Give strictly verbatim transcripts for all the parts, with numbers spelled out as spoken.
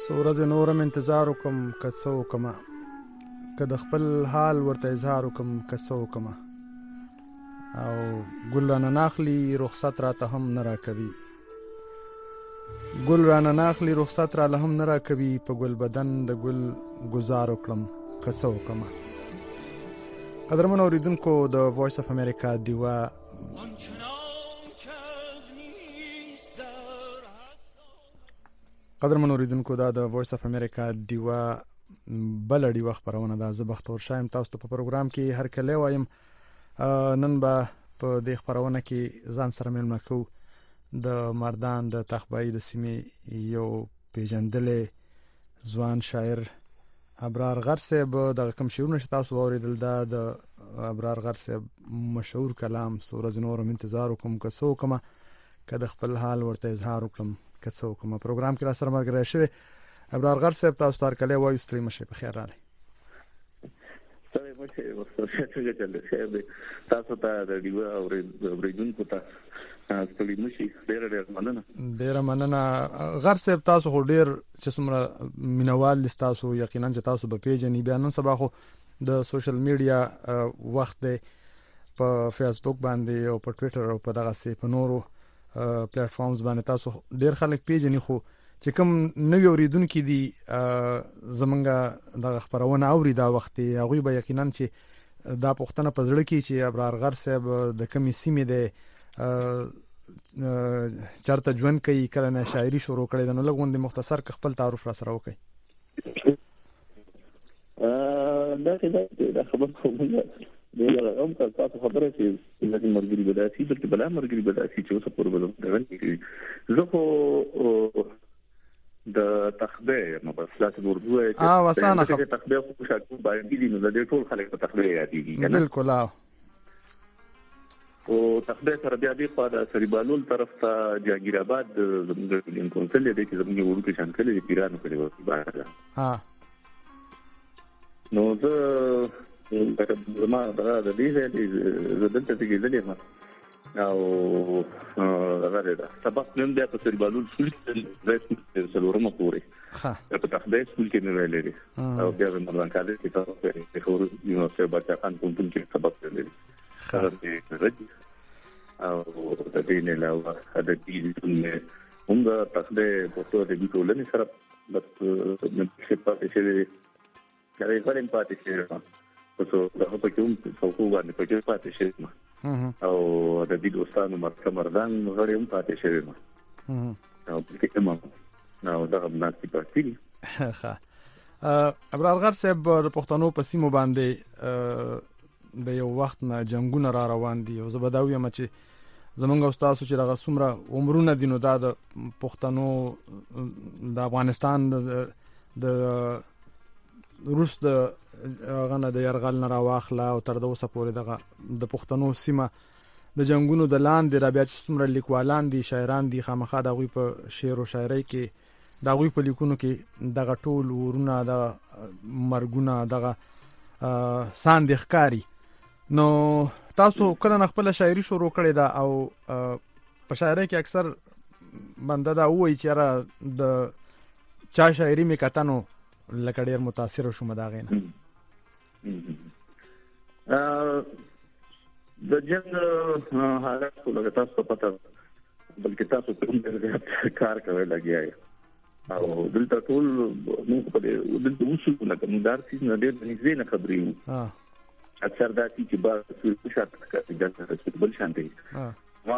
څو ورځې نورم انتظار وکم که څه وکمه، که د خپل حال ورته اظهار وکم که څه وکمه، او ګل رانه ناخلي رخصت راته هم نه راکوي، ګل رانه ناخلي رخصت راله هم نه راکوي، په ګل بدن د ګل گزار وکړم که څه وکمه. قدرمن اوریدونکو، د وایس اف امریکا دیوا قدرمن اوریدونکو دا د وایس اف امریکا دیوا بل ډیوه خبرونه ده. زه بختور شایم تاسو ته په پروګرام کې هر کله وایم. نن به په دې خبرونه کې ځان سره ملمه کوو د مردان د تخبایی د سیمې یو پیژندلې ځوان شاعر ابرار غر صاحب. د کوم شعرونه چې تاسو اوریدل دا د ابرار غر صاحب مشهور کلام څو ورځې نورم انتظار وکم که څه وکمه، که د خپل حال ورته اظهار وکړم که څه وکمه. پروګرام کې را سره ملګری شوی ابرار غر صاحب، تاسو ته هر کله وایو ستړي مه شئ، په خیر راغلی. ستړي مه شئ، څنګه چل دی خیر دی. تاسو ته د ډیوه اورېدونکو ته ستړي مه شئ، ډېره ډېره مننه. ډېره مننه غر صاحب. تاسو خو ډېر چې څومره مینوال دي تاسو، یقینا چې تاسو به پیژنئ. بیا نن سبا خو د سوشل میډیا وخت دی، په فیسبوک باندې او په ټویټر او په دغسې په نورو پلیټ فارمز باندې تاسو ډېر خلک پیژني. خو چې کوم نوی اوریدونکي دي زمونږ دغه خبرونه اوري دا وخت، هغوی به یقینا چې دا پوښتنه په زړه کې چې ابرار غر صاحب د کومې سیمې دی، چېرته ژوند کوي، کله نه شاعري شروع کړې ده، نو لږ غوندې مختصر که خپل تعارف را سره وکړئ. دا دا خبر خو موږ دغه هم تاسو خبره چې د مرګري بداسي بلکې بلا مرګري بداسي چې اوسه پورې بلل کوي. زه خو د تخبه نو بس لا ته اردو کې اه وسانه خبره تخبه خو شاکو باندې دي، نو د ټول خلک په تخبه یادېږي کنه. بالکل. او او تخبه سره بیا دی په سریبالول طرف ته جاګیر آباد زموږ کلین کونسل دی چې زموږ ورو کې شان کړي پیرانو کړي وي باندې. ها نو زه زما دا د دې د دلته کې ځلې ما او هغه دا سبق نن بیا په سریبالول سکول کې راځي څلورمه پورې ها په تخبه سکول کې نه ویلې او بیا د مردان کالج کې تاسو په خور یو څه بچا خان کوم کې سبق ویلې خبر دې راځي او د دې نه علاوه د دې څخه موږ تخبه په توګه د ټولنې سره بس په پاتې شوی کله یې پرېم پاتې شوی اوس هغه په کوم څوک باندې په کې پاتې شوی او د دې دوستانو مرکه مردان غړي هم پاتې شوی ما او په کې ما نو دا هم ناسي پاتې ښه. ابرار غر صاحب د پښتنو په سیمو باندې د یو وخت نه جنگونه را روان دي، او زه به دا وایم چې زمونږ استادو چې دغه څومره عمرونه دي، نو دا د پښتنو د افغانستان د روس د غنه د يرغل نه راواخله او تر اوسه پورې دغه د پښتنو سیمه د جنگونو د لاندې را بیا چې څومره لیکوالان دي، شاعران دي، خامخا د غوي په شعر او شاعرۍ کې د غوي په لیکونو کې دغه ټول ورونه د مرګونه دغه ساند ښکاری. نو تاسو کله نه خپل شاعري شروع کړې ده او په شاعرۍ کې اکثر بنده دا وایي چې را د چا شاعري می کتنو لکه ډېر متاثر شوم دا غینه. د جنگ حالات خو لکه تاسو پته بلکې تاسو کوم ډېر کار کوي لګیا او دلته ټول موږ په دلته وشو لکه موږ دارسي نه ډېر نږدې نه خبرې وو. اکثر دا چې بار څه شات کوي د بل شانتي ما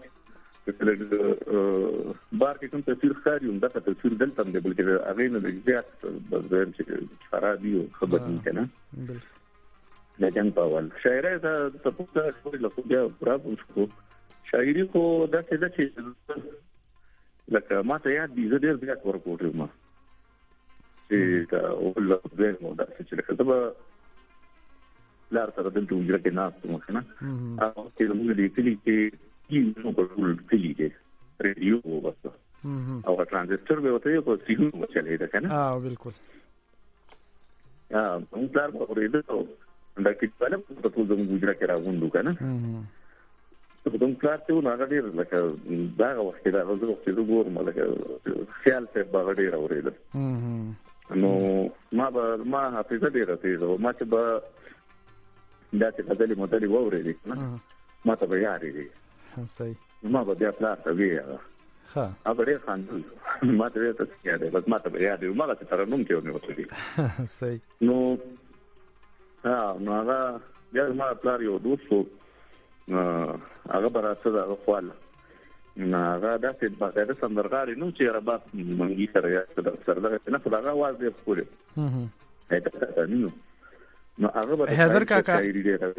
بار کې کوم تصویر ښکاري هم دا تصویر دلته هم دی، بلکې هغه نه زیات بس چې خرابي او خبرې کنه د جنگ په اول شاعري دا تاسو ته له خو بیا پرابو شو شاعري خو دا څه ده چې لکه ما ته یاد دي زه ډېر زیات ورکوټم ما چې دا اول له مو دا چې لکه دا لار سره دلته وګړه کې ناس مو کنه او چې موږ دې کلی کې نو په ټول کلی کې ریډیو وباسه او ترانزستور به وته په سیګو چلے ده کنه. ها بالکل. ها موږ لار په ریډیو دا کې په لږ په ټول زموږ وګړه کې راغونډو کنه. په کوم کار ته نه غډیر لکه دا وخت دا غوښته چې وګورم لکه خیال ته باغډیر اورېدل نو ما به ما حافظه ډیره تیزه ما چې به دا چې بدلې مدلې وورېدې ما ته به یارې دي صحیح ما به بیا پلار ته ویې ها ابا ډېر خاندل ما ته ویل څه کېده بس ما ته به یاد وي ما ته ترنم کې ونه وته دي صحیح نو ها نو هغه بیا ما پلار یو دوست هغه براته دا خپل نه هغه د څه باندې سندرغاړي نو چې ربا منګي سره یا سره نه په هغه आवाज یې خپل هم هدا نو نو هغه به حیدر کاکا هم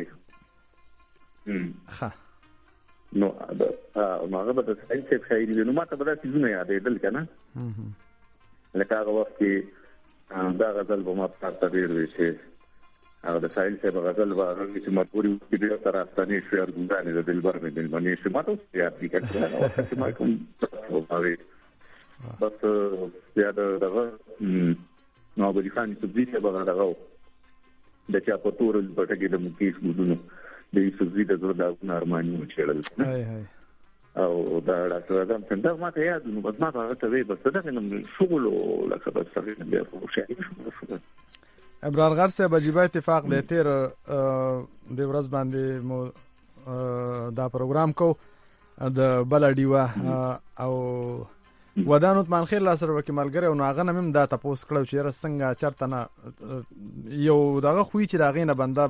ها نو نو هغه به څه څه خیری نو ما ته به تاسو نه یادېدل کنه لکه هغه وخت کې دا غزل به ما پاتې ډیر شي هغه د سایل څخه غزل به هغه چې مطوري کې ډیر تر افغاني شعر ګوزانې د دلبر مې دل باندې چې ما ته یاد دي کړه چې ما کوم وایي بس یاد دغه نو به ځان چې دې څه به دغه د چا په تور د پټګې د مکیش ګودونو د سوزي د زړه د ارماني چړل هاي هاي او دا ډاکټر ادم څنګه ما ته یاد نو بس ما هغه ته وی بس دا نن شغل لکه بس څنګه بیا خو شي ابرار غر صاحب عجیب اتفاق دی تیر د ورځ باندې مو دا پروګرام کو د بلډیوا او ودانوت مانخیر لا سره وکي ملګری او هغه نمم دا تاسو کړو چې رسنګ چرته نه یو دغه خوې چې داغې نه بنده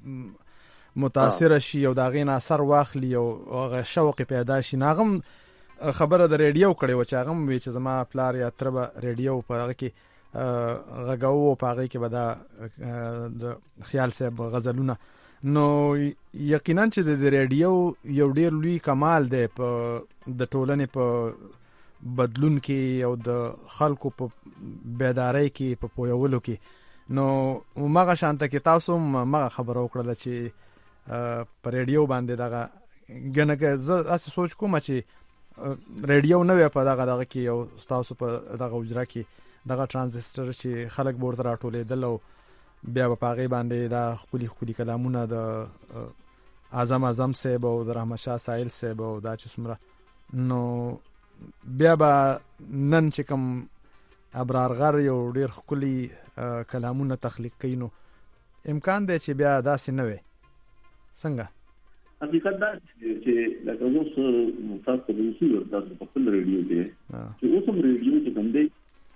متاثر شي او داغې نه اثر واخلي او هغه شوق پیدا شي ناغم خبره د ریډیو کړي و چې هغه وی چې زما پلار یا تر به ریډیو په هغه کې غږاو په هغه کې به دا د خیال صاحب غزلونه نو یقینا چې د ریډیو یو ډیر لوی کمال دی په د ټولنې په بدلون کې او د خلکو په بیداری کې په پویولو کې نو مغه شانته کې تاسو مغه خبرو کړل چې په ریډیو باندې دغه غنګه ز اس سوچ کوم چې ریډیو نه په دغه دغه کې او تاسو په دغه اجرا کې دغه ترانزستور چې خلک بورز راټولې دل او بیا په هغه باندې دا خولي خولي کلامونه د اعظم اعظم صاحب او رحمت شاه سایل صاحب او دا چې څومره نو بیا به نن چې کوم ابرار غر یو ډیر خولي کلامونه تخلیق کینو امکان دی چې بیا داسې نه وي څنګه حقیقت دا چې لکه اوس تاسو په یوه تاسو په خپل ریډیو دی چې اوس هم ریډیو چې کوم دی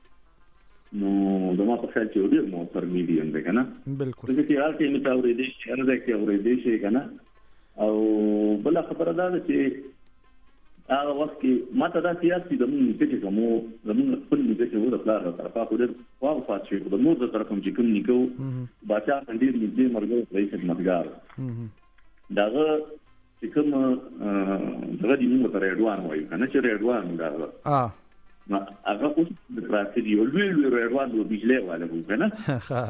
نو دما په خیال چې ډیر مو پر میډیم دی کنه بالکل چې هر ټیم ته اورېدې شي هر ځای کې اورېدې شي کنه او بل خبره ده چې هغه وخت کې ماته دا سیاسي د موږ چې کومو زموږ خپل دې چې وو د پلان طرفه خو ډېر واو فاصله د نور د طرفم چې کوم نیکو باچا ډېر دې مرګو رئیس خدمتګار داغه چې کوم دغه دې موږ ته ریډوان وایو کنه چې ریډوان دا اه ما هغه اوس د پراتې دی لوی لوی ریډوان د بجلی والے وو کنه ها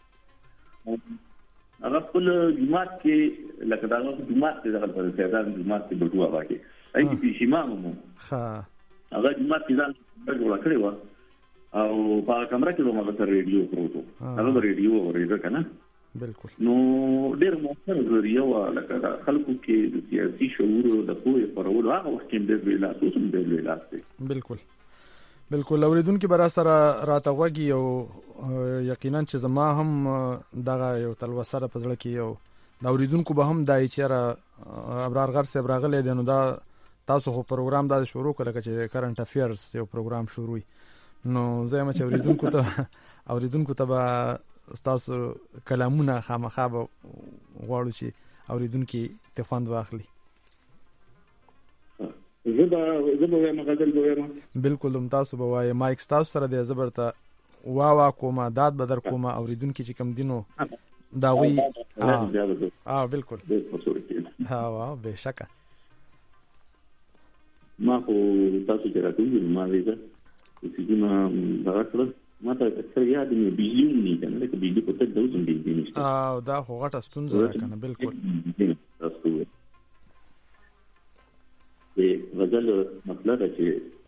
هغه خپل جماعت کې لکه دا جماعت کې دغه پر سیدان جماعت کې بټوه واکي اې چې شیمانو مو ها هغه جماعت کې ځان جوړ کړی و او په کمره کې به موږ سره ریډیو پروتو هغه ریډیو اورېده کنه بالکل نو ډېر مؤثر ذریعہ و لکه خلکو کې د سیاسي شعور د پوهې پرولو هغه وخت کې ډېر ویلا تاسو هم ډېر ویلا دي بالکل بالکل اوریدونکو برا سره راته وږي او یقینا چې زما هم دغه یو تلوسره په ځړ کې یو دا اوریدونکو به هم دای چې را ابرار غر صاحب راغله دي نو دا تاسو خو پروګرام دا شروع کړل چې کرنٹ افیرز یو پروګرام شروع نو زما چې اوریدونکو ته اوریدونکو ته تاسو کلامونه خامخا غواړو چې اوریدونکو ته خوند واخلي زبا زبا ما غزل بوما بالکل هم تاسو به وای مایک تاسو سره د زبرته وا وا کومه داد بدر کومه اوریدونکو چې کم دینو دا وی اه بالکل ها وا به شکه ما خو تاسو چې راځي ما ویزه چې ما راځم ما ته څه یاد نه بجلی نه کنه لکه بجلی په تاسو دوزم بجلی نشته اه دا خو غټه ستونزه ده کنه بالکل تاسو غزل مطلب چې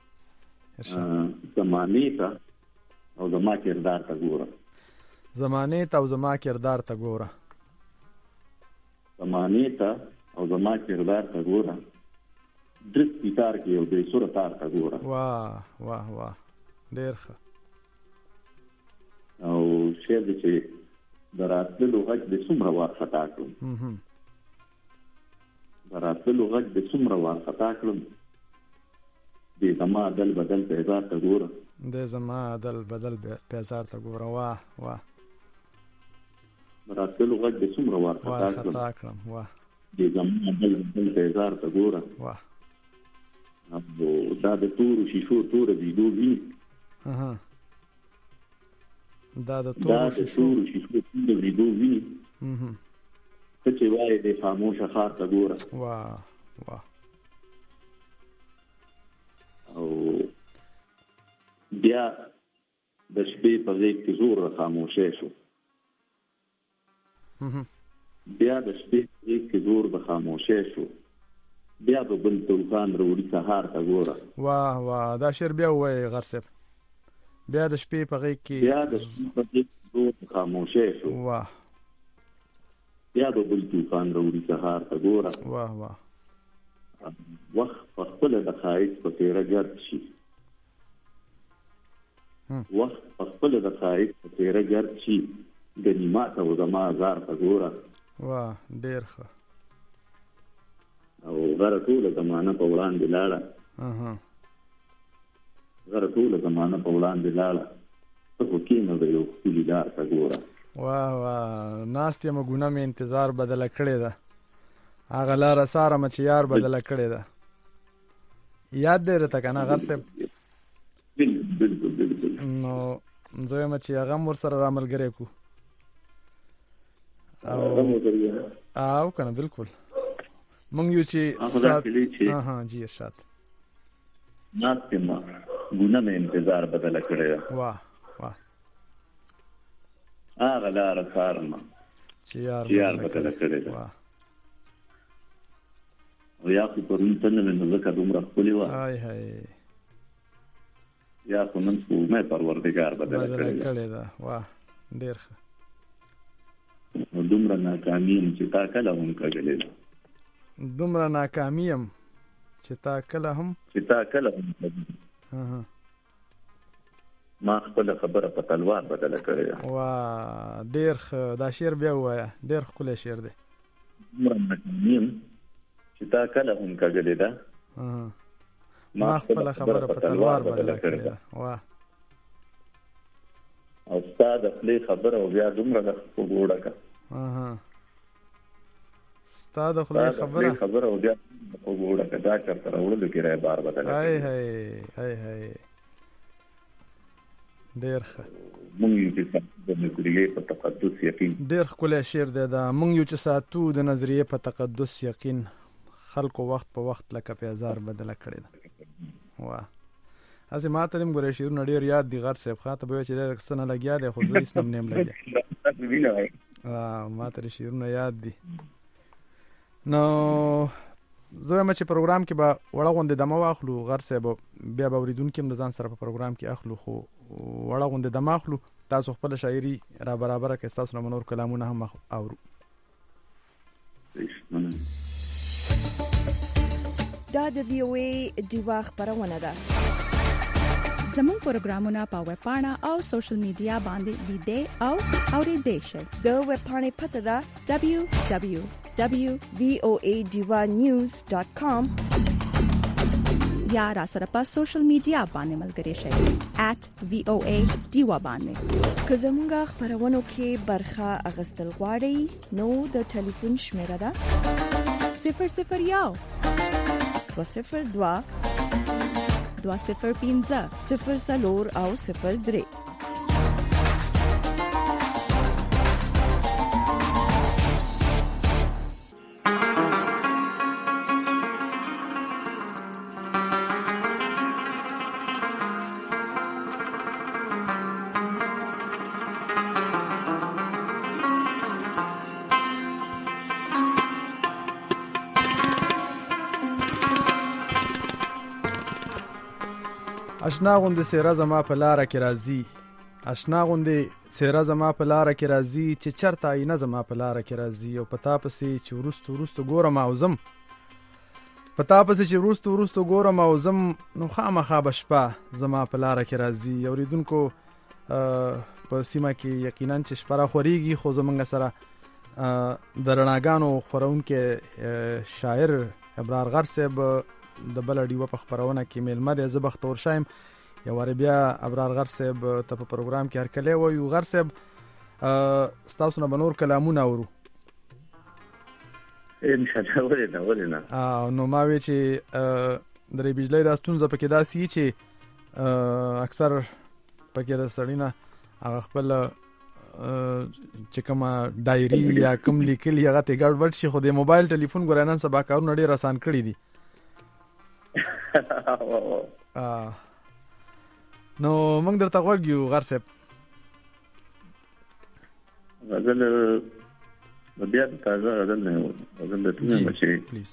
زمانه ته او زما کردار ته ګوره زمانه ته او زما کردار ته ګوره زمانه ته او زما کردار ته ګوره، درس تار کې یو بې سوره تار ته ګوره. واه واه واه ډېر ښه. او شعر دی چې د راتللو غږ د څومره وارخطا کړم، د راتللو غږ د څومره وارخطا کړم، د زما دل بدل پیزار ته ګوره، د زما دل بدل پیزار ته ګوره. واه واه د راتللو غږ د څومره وارخطا کړم، واه د زما دل بدل پیزار ته ګوره. واه او دا د تورو شیشو توره ویډیو ویني، دا د تورو شیشو توره ویډیو ویني، ته چې وایې د خاموشه ښار ته ګوره. واه واه او بیا د شپې په غېږ کې زور خاموشي شو، بیا د شپې په غېږ کې زور د خاموشي شو، بیا به بل طوفان راوړي سهار ته ګوره. واه واه دا شعر بیا ووایې غر صاحب، بیا د شپې په غېږ کې بیا د شپې په غېږ کې زور د خاموشي شو، واه بیا به بل طوفان راوړي سهار ته ګوره. واه واه وخت په خپله د ښایست په تیره ګرد شي، وخت په خپله د ښایست په تیره ګرد شي، ګنې ماته و زما ازار ته ګوره. واه ډېر ښه. او غره ټوله زمانه په وړاندې لاړه، غره ټوله زمانه په وړاندې لاړه، ته خو کېنه د یو ښکلي لار ته ګوره. واه واه ناست یم ګونه مې انتظار بدله کړې ده، هغه لاره ساره مې چې یار بدله کړې ده. یاد دی راته که نه غر صاحب؟ بالکل بالکل. نو زه یم چې هغه هم ورسره راملګری کړو او که نه بالکل مونږ یو چې ها جی ارشاد ناست یم ګونه مې انتظار بدله کړې ده. واه واه هغه لاره ساره مې چې یار بدله کړې ده. او یا خو پرون څنګه مې نو ځکه دومره ښکلې وه، های های یا خو نن سپوږمۍ پروردګار بدله کړې ده. واه ډېر ښه. نو دومره ناکامي یم چې تا کله هم کږلې ده، دومره ناکامي یم چې تا کله هم چې تا کله هم کږلې، ما خپله خبره په تلوار بدله کړې ده. واه ډېر ښه. دا شعر بیا ووایه، ډېر ښکلی شعر دی. دومره ناکامي یم چې تا کله هم کږلې ده، ما خپله خبره په تلوار بدله کړې ده. واه او ستا د خولې خبره او بیا دومره د په ګوډه که ستا د خولې خبره خبره او بیا په ګوډه که دا چېرته راوړلو کې رای بار بدله کړې. هی هی هی هی ډېر ښه. مونږ یو چې ساتو د نظریې په تقدس یقین. ډېر ښکلی شعر دی دا. مونږ یو چې ساتو د نظریې په تقدس یقین، خلکو وخت په وخت لکه پیزار بدله کړې ده. واه هسې ما ته هم ګورې شعرونه ډېر یاد دي غر صاحب، ښه ته به وایې چې ډېر څه نه لګیا دی، خو زه هېڅ نه یم لګیا. ما ته شعرونه یاد دي. نو زه وایم چې پروګرام کې به وړه غوندې دمه واخلو غر صاحب، بیا به اورېدونکي هم د ځان سره په پروګرام کې اخلو، خو وړه غوندې دمه اخلو، تاسو خپله شاعري را برابره کړئ، ستاسو نه نور کلامونه هم اورو. دا د وی او ای دیوا خبرونه ده. زموږ پروګرامونه په ویب پاڼه او سوشل میډیا باندې لیدئ او اورېدئ شئ. د ویب پاڼې پته ده دبلیو دبلیو دبلیو ډاټ وی او ای دیوا نیوز ډاټ کام یا را سره په سوشل میډیا باندې ملګری شئ ایټ وی او ای دیوا باندې. که زموږ خبرونو کې برخه اخیستل غواړئ نو د ټلیفون شمیره ده صفر صفر یو دو صفر دوا دوا صفر پینځه صفر څلور او صفر درې. اشنا غوندې سیره زما په لاره کې راځي، آشنا غوندې څیره زما په لاره کې راځي چې چرته آینه زما په لاره کې راځي او پتا پسې چې ورستو ورستو ګورم او زم پتا پسې چې ورستو ورستو ګورم او زم نو خامخا بشپا زما په لاره کې راځي. اوریدونکو په سیمه کې یقینا چې شپه را خوريږي خو زمونږ سره د رڼاګانو خورونکي شاعر ابرار غر صاحب د بل ډیوه په خبرونه کې میلمه دی. زه بختور شایم یو ور بیا ابرار غر صاحب ته په پروګرام کې هرکلی وایو. غر صاحب ستاسو نه بنور کلامونه اورو ان شاء الله ولنه ولنه نو ما وی چې درې بجلی د ستونزه پکې داسي چې اکثر پکې د سړینه هغه خپل چې کومه ډایری یا کوم لیکل هغه ته ګډوډ شي خو د موبایل ټلیفون ګورنن سبا کارونه ډیر آسان کړی دي. نو موږ درته غوږیو غر صاحب. غزل بیا تازه غزل نه غزل د ټول مچي پلیز.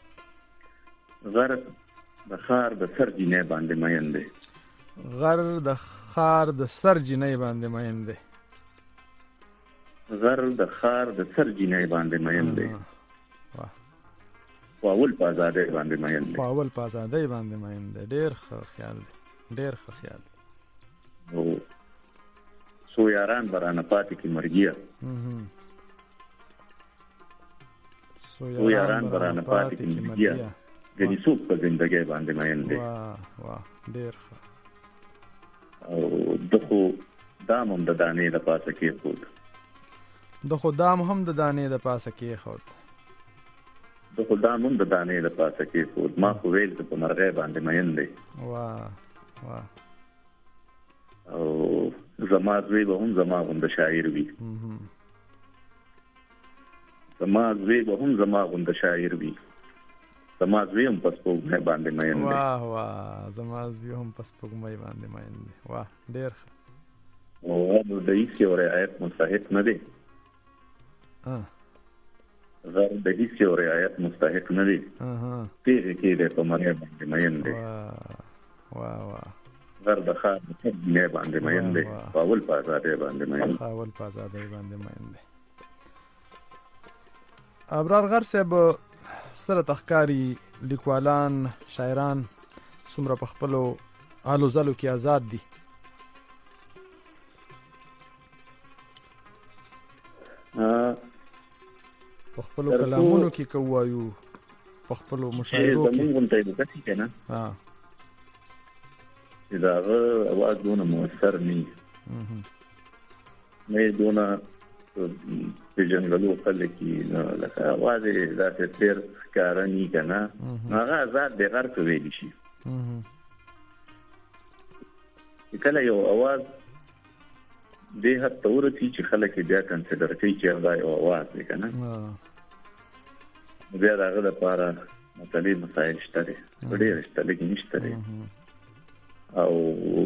غر د خار د سر جنې باندې مین دی. غر د خار د سر جنې باندې مین دی. غر د خار د سر جنې باندې مین دی. فاول په آزادۍ باندې مین دی. فاول په آزادۍ باندې مین دی. ډېر ښه خیال دی. ډېر ښه خیال دی. او سو یاران برانه پاتې کی مرګیا. سو یاران برانه پاتې کی مرګیا. غني څوک په ژوندۍ باندې مین دی. واه واه ډېر ښه. او دغه دام هم د دانې د پاسه کې خود. دغه دام هم د دانې د پاسه کې خود. د خدام هم د دانې د پاسه کې خود. ما خو ویل چې په مرغې باندې مین دی. واه واه. او زما زوی به هم زما غوند شاعر وي. زما زوی به هم زما غوند شاعر وي. زما زوی هم پس پوګمې باندې مین دی. واه واه. زما زوی هم پس پوګمې باندې مین دی. واه ډېر ښه. او د هیڅ یو رعایت مستحق نه دی. ها غر د هیڅ یو رعایت مستحق نه دی. اها پیغه کې د په مرغې باندې مین دی. واه واه واه. غر د خار د سر جنې باندې مین دی. فاول په آزادۍ باندې مین دی. فاول په آزادۍ باندې مین دی. ابرار غر صاحب سره تخکاری لیکوالان شاعران څومره په خپلو آلو زالو کې آزاد دي. په خپلو کلامونو کې کوایو په خپلو مشاعرو کې زمونږ ته د کتي کنه ها دا اواز دونه مؤثر نه نه دونه په جنګلو خلک کې لکه اواز ذات تیر کارني کنه هغه آزاد د غر کوي دي شي. کله یو اواز د هغه تورتي چې خلک بیا کنسیډر کوي چې هغه یو اواز دی کنه. بیا دغه لپاره مطلب مسائل شته دي. ډېر شته دي نشته دي. او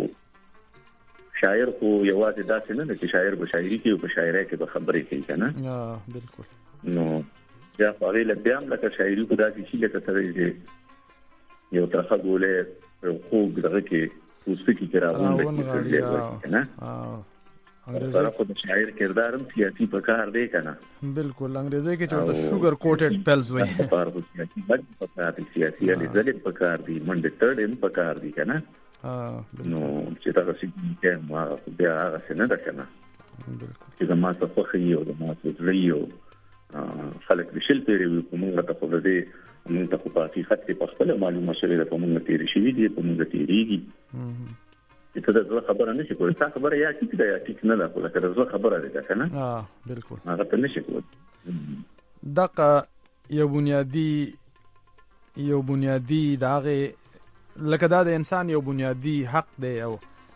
شاعر خو یوازې داسې نه دی چې شاعر به شاعري کوي او په شاعرۍ کې به خبرې کوي کنه. ها بالکل. نو بیا هغه له بیا هم لکه شاعري کو داسې شي لکه سره یې یو ترخه ګولې خوږ دغه کې اوسکی کې راغونډه کنه. انګریزي خو د شاعر کردار هم سیاسي پکار دی کنه. بالکل انګریزي کې چې شوګر کوټډ پیلز وایي. پکار دی سیاسي بد پکار دی سیاسي علي زلت پکار دی منډه تړ هم پکار دی کنه. نو چې دا څه ما بیا هغه څه نه ده کنه. چې ما څه خو یو د ما څه لیو خلک بشل پیری په موږ ته په دې موږ ته په حقیقت کې په خپل معلومه شوی ده په موږ تیری شوی دی په موږ تیریږي. چې ته دا خبره نشي کولای. تا خبره یا ټیک ده یا ټیک نه ده خو لکه دا خبره ده کنه. ها بالکل. هغه ته نشي کولای. دغه یو بنیادی یو بنیادی دغه لکه دا د انسان یو بنیادی حق دی او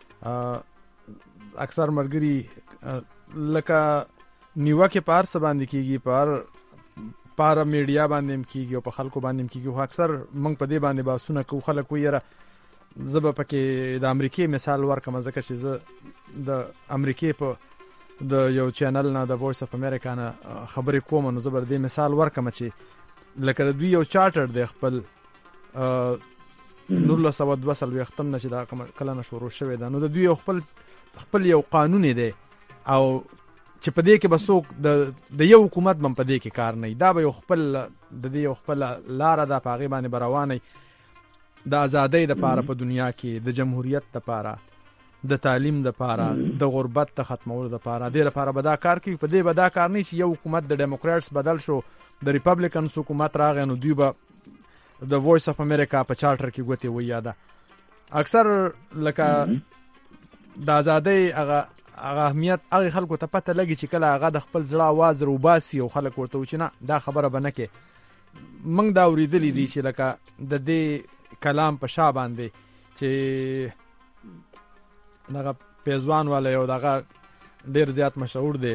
اکثر مرګري لکه نیوکه پار څه باندې کیږي پر پارا میډیا باندې کیږي او په خلکو باندې کیږي. خو اکثر موږ په دې باندې باسونه کوو. خلک ویره زبه پکې د امریکای مثال ورکم ځکه چې زه د امریکای په د یو چینل نه د وایس اف امریکا نه خبرې کوم نو زبر دې مثال ورکم چې لکه دوی یو چارټر د خپل نورلس سوه دوه څلوېښتم نه چې دا کله نه شروع شوې ده، نو د دوی خپل خپل یو قانون دی او چې په دې کې به څوک د یو حکومت هم په دې کې کار نه وي، دا به یو خپل د دې یو خپل لاره ده، په هغې باندې به روانئ د ازادۍ دپاره په دنیا کې، د جمهوریت دپاره، د تعلیم دپاره، د غربت د ختمولو دپاره، دې لپاره به دا کار کوي. په دې به دا کار نه چې یو حکومت د ډیموکریټس بدل شو، د ریپبلیکنز حکومت راغی، نو دوی به د وایس اف امریکا په چارټر کې ګوتې وایي. دا اکثر لکه د ازادۍ هغه هغه اهمیت هغه خلکو ته پته لګي چې کله هغه د خپل زړه आवाज روباسي او خلک ورته و چې نه دا خبره به نه کې. موږ دا اورېدلي دي چې لکه د دې کلام په شا باندې چې دغه پیزوان والا یو دغه ډېر زیات مشهور دی،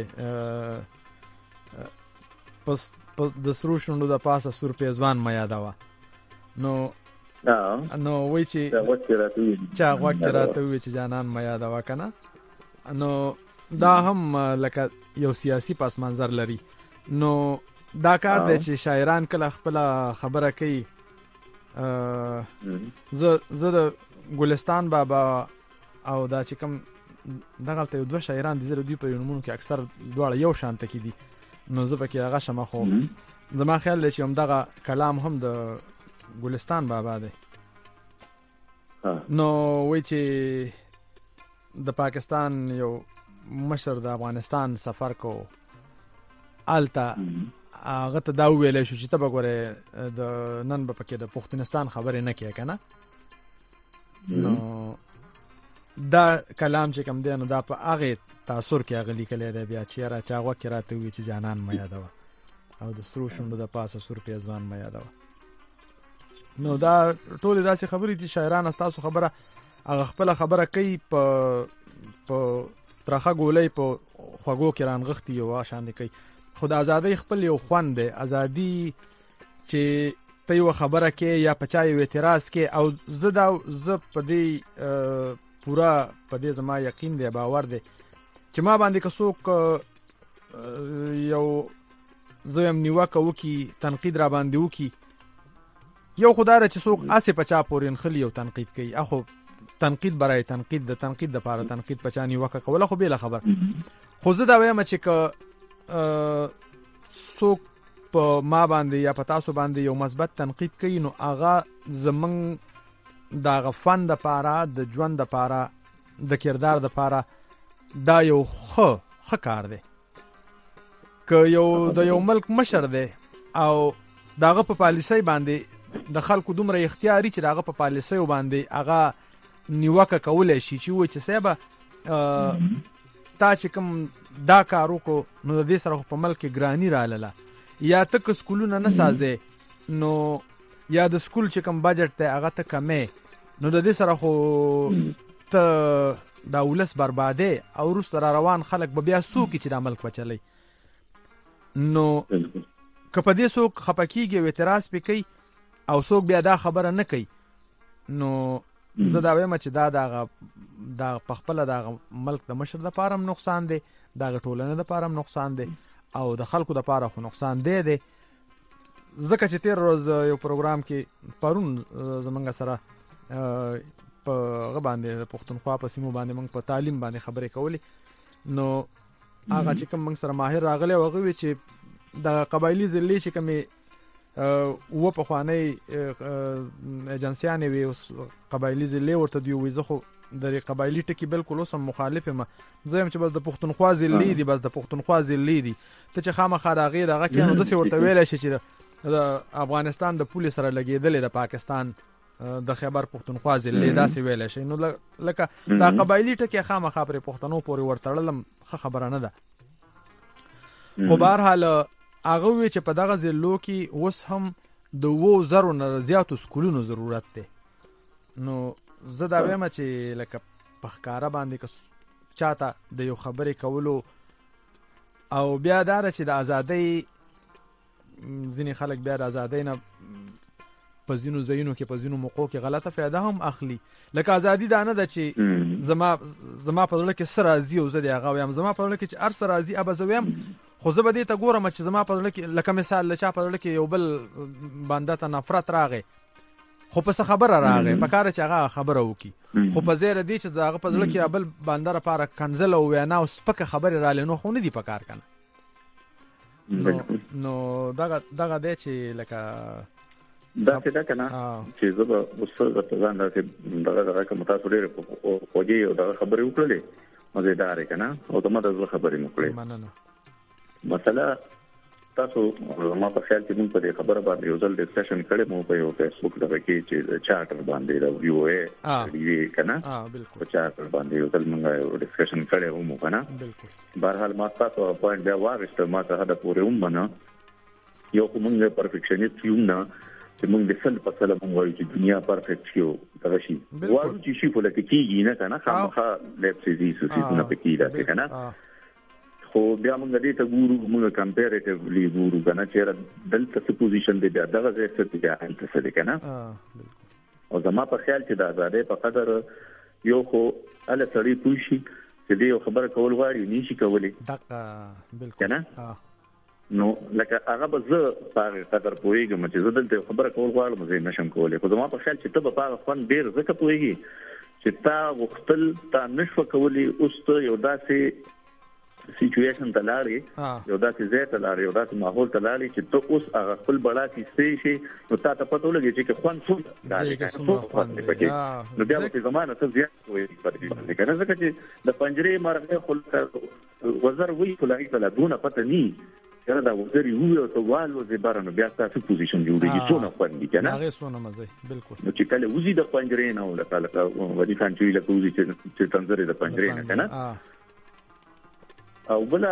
پس د سرو شونډو د پاسه سور پیزوان مه یادوه. نو نو وایي چې چا غوږ کې راته ووایي چې جانان مه یادوه که نه. نو دا هم لکه یو سیاسي پس منظر لري. نو دا کار دی چې شاعران کله خپله خبره کوي. زه زه د ګلستان بابا او دا چې کوم دغلته یو دوه شاعران دي، زه د دوی په نومونو کې اکثر دواړه یو شانته کې دي، نو زه پکې هغه شمه، خو زما خیال دی چې همدغه کلام هم د ګلستان بابا دی. نو وایي چې د پاکستان یو مشر د افغانستان سفر کو، هلته هغه ته دا وویلی شو چې ته به ګورې د نن به پکې د پښتونستان خبرې نه کوې که نه. نو دا کلام چې کوم دی نو دا په هغې تاثر کې هغه لیکلی دی بیا چې یاره چا غوږ کې راته ووایي چې جانان مه یادوه او د سرو شونډو د پاسه سور پیزوان مه یادوه. نو دا ټولې داسې خبرې دي. شاعران ستاسو خبره هغه خپله خبره کوي، په په ترخه ګولۍ په خوږو کې رانغښتي یو شان کوي، خو د ازادۍ خپل یو خوند دی. ازادي چې ته یوه خبره کې یا په چا یو اعتراض کې، او زه دا زه په دې پوره په دې زما یقین دی، باور دی چې ما باندې که څوک یو زه یم نیوکه وکړي، تنقید را باندې وکړي، یو خو دا ده چې څوک هسې په چا پورې نښلي او تنقید کوي، اخو تنقید برای تنقید د تنقید دپاره تنقید په چا نیوکه کوله خو بېله خبر. خو زه دا وایم چې که څوک په ما باندې یا په تاسو باندې یو مثبت تنقید کوي، نو هغه زمونږ د هغه فن دپاره، د ژوند دپاره، د کردار دپاره دا یو ښه ښه کار دی. که یو د یو ملک مشر دی او د هغه په پالیسۍ باندې د خلکو دومره اختیاري چې د هغه په پالیسیو باندې هغه نیوکه کولی شي چې وایي چې صاحبه تا چې کوم دا کار وکړو نو د دې سره خو په ملک کې ګراني راغله، یا ته که سکولونه نه سازې نو یا د سکول چې کوم بجټ دی هغه ته کمې، نو د دې سره خو ته دا ولس بربادې او وروسته را روان خلک به بیا څوک چې دا ملک بچلی. نو که په دې څوک خفه کېږي او اعتراض پې کوي او څوک بیا دا خبره نه کوي، نو زه دا وایم چې دا د پخپله د ملک د مشر دپاره هم نقصان دی، د هغې ټولنې دپاره هم نقصان دی، او د خلکو دپاره خو نقصان دی دی. ځکه چې تېر ورځ یو پروګرام کې پرون زمونږ سره په هغه باندې د پښتونخوا په سیمو باندې موږ په تعلیم باندې خبرې کولې، نو هغه چې کوم موږ سره ماهر راغلی او هغه وی چې د قبایلي ضلعې چې کومې اووه پخوانۍ ایجنسیانې وي اوس قبایلي ضلعې ورته دوی وایي. زه خو د قبایلي ټکي بالکل اوس هم مخالف یم، زه یم چې بس د پښتونخوا ضلعې دي، بس د پښتونخوا ضلعې دي. ته چې خامخا د هغې دغه کې نو داسې ورته ویلی شي چې د افغانستان د پولې سره لګېدلې د پاکستان د خیبر پښتونخوا ضلعې داسې ویلی شي. نو لکه دا قبایلي ټکي خامخا پرې پښتنو پورې ورتړل ښه خبره نه ده. خو بهرحال هغه وی چې په دغه ضلعو کې اوس هم د اوو زرو نه زیاتو سکولونو ضرورت دی. نو زه دا وایم چې لکه په ښکاره باندې که چاته د یو خبرې کولو او بیا دا ده چې د ازادۍ ځینې خلک بیا د ازادۍ نه په ځینو ځایونو کې په ځینو موقعو کې غلطه فایده هم اخلي. لکه ازادي دا نه ده چې زما زما په زړه کې څه راځي او زه د هغه وایم، زما په زړه کې چې هر څه راځي ابه زه وایم، خو زه به دې ته ګورم چې زما په زړه کې لکه مثال له چا په زړه کې یو بل بنده ته نفرت راغی خو په خبره راغی په کار چې هغه خبره وکي خو په زیره دی چې هغه په ځل کې بل باندې لپاره کنزل او وینا او سپکه خبره را لینو خو نه دی په کار کنه نو نو دغه دغه دی چې لکه دا څه ده کنه چې زه به وسره ته ځان راځم دغه دغه کوم تاسو ډېر خوږی او دغه خبرې وکړلې مزیدار کنه او ته ماته زه خبرې وکړې مننه مثلا تاسو ما په خیال کې موږ په دې خبره باندې یو ځل ډسکشن کړی مو په یو فیسبوک دغه کې چې چارټر باندې دا ویو اے دی کنه ها بالکل په چارټر باندې یو ځل موږ ډسکشن کړی وو مو کنه بالکل بهرحال ما تاسو پوینټ بیا واغسته ما ته دا پورې ومنه یو کومه پرفیکشنیست یو نه چې موږ د سل په سل موږ وایو چې دنیا پرفیکټ شي دا شي وایو چې شي په لکه کېږي نه کنه خامخا لیپسیز سوسیز نه پکې دا کنه خو بیا موږ دې ته ګورو موږ کمپیریټیولی ګورو کنه چې دلته څه پوزیشن دی بیا دغه ځای څه دی هلته څه دی کنه او زما په خیال چې د آزادۍ په قدر یو خو اله سړی پوښي چې دې خبره کول غواړي نشي کولی دغه بالکل کنه نو لکه هغه به زه په قدر پوهیږم چې زه دلته خبره کول غواړم زه نشم کولی خو زما په خیال چې ته په هغه فن ډیر ځکه پوهیږي چې تا غوښتل تا نشو کولی اوس ته یو داسې سیچویشن ته لاړې یو داسې ځای ته لاړې یو داسې ماحول ته لاړې چې ته اوس هغه خپل بړا کیسې شي نو تا ته پته ولګي چې خوند څومره دا نو بیا به زمانه څه زیات وي پدې کنه ځکه چې د پنجرې مرغه خپل وزر وی خلای ته دونه پته ني کنه دا وزر یو یو ته والو زبر نو بیا تاسو پوزیشن جوړیږي څونه خوند دي کنه هغه څونه مزه بالکل نو چې کله وزي د پنجرې نه ولا کله ودی فانچوي له وزي چې تنظر د پنجرې نه کنه او بلا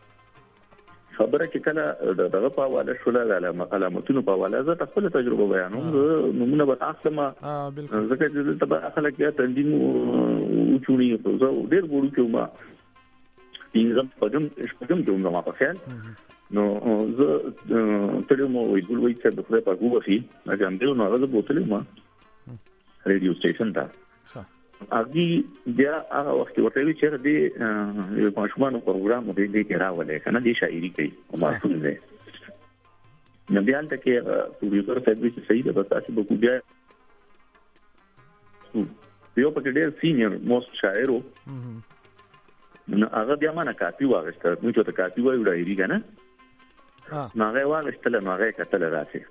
خبره کې کله دغه په حواله شول د علامتونو په حواله زه خپل تجربه بیانوم نمونه به اخلم ځکه چې تبع خلک یا تنظیم او چونی زه ډیر ګورو کې ما پینځم پدم شپږم دوم ما په خیال نو زه تل مو ویل وی چې د خپل په ګوغي اجازه نو هغه بوتل ما ریډیو سټیشن ته اګي بیا هغه وخت ورته وی چې د یو ماشومان پروګرام دی کې راولې کنه د شاعري کوي او ماشوم دی نو بیا ته کې پروډوسر سرویس صحیح ده تاسو به کو بیا یو په ډېر سینیئر موست شاعرو نو هغه بیا ما نه کاپی واغسته نو چې ته کاپی وایو ډایری کنه نو هغه واغسته نو هغه کتل راځي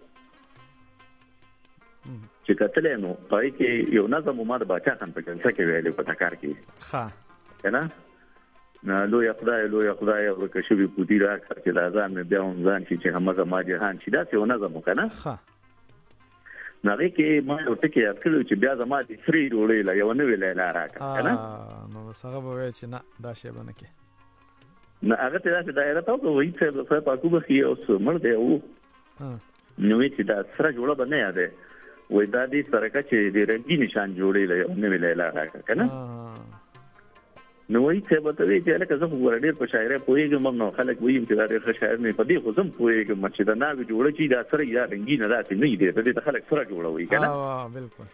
چې کتلې نو پای کې یو نظم مو د باچا خان په جلسه کې ویلو په تکار کې ښه کنه نو لو یخدای لو یخدای او کشوی پوتی را چې لازم بیا هم ځان چې همغه ما جهان چې دا یو نظم کنه ښه نو هغه کې ما یو ټکی یاد کړو چې بیا زما د فری ډوړې لا یو نه ویلې لا راکړه کنه نو څنګه به وای چې نه دا شی باندې کې نو هغه ته دا دایره تاسو وایي چې په پاکو بخي اوس مړ دی او نو چې دا سره جوړه باندې یاده وای دا دې سرکه چې د رنګي نشان جوړې لې نو ویلې لا راکړه کنه نو وایي چې به ته چې لکه زه ور ډېر په شاعرۍ پوهیږم نو خلک وایي چې دا ډېر شاعر نه پدې خو زم پوهیږم چې دا ناوی جوړه چې دا سره یا رنګي نه راځي نه دې ته خلک سره جوړوي کنه اه بالکل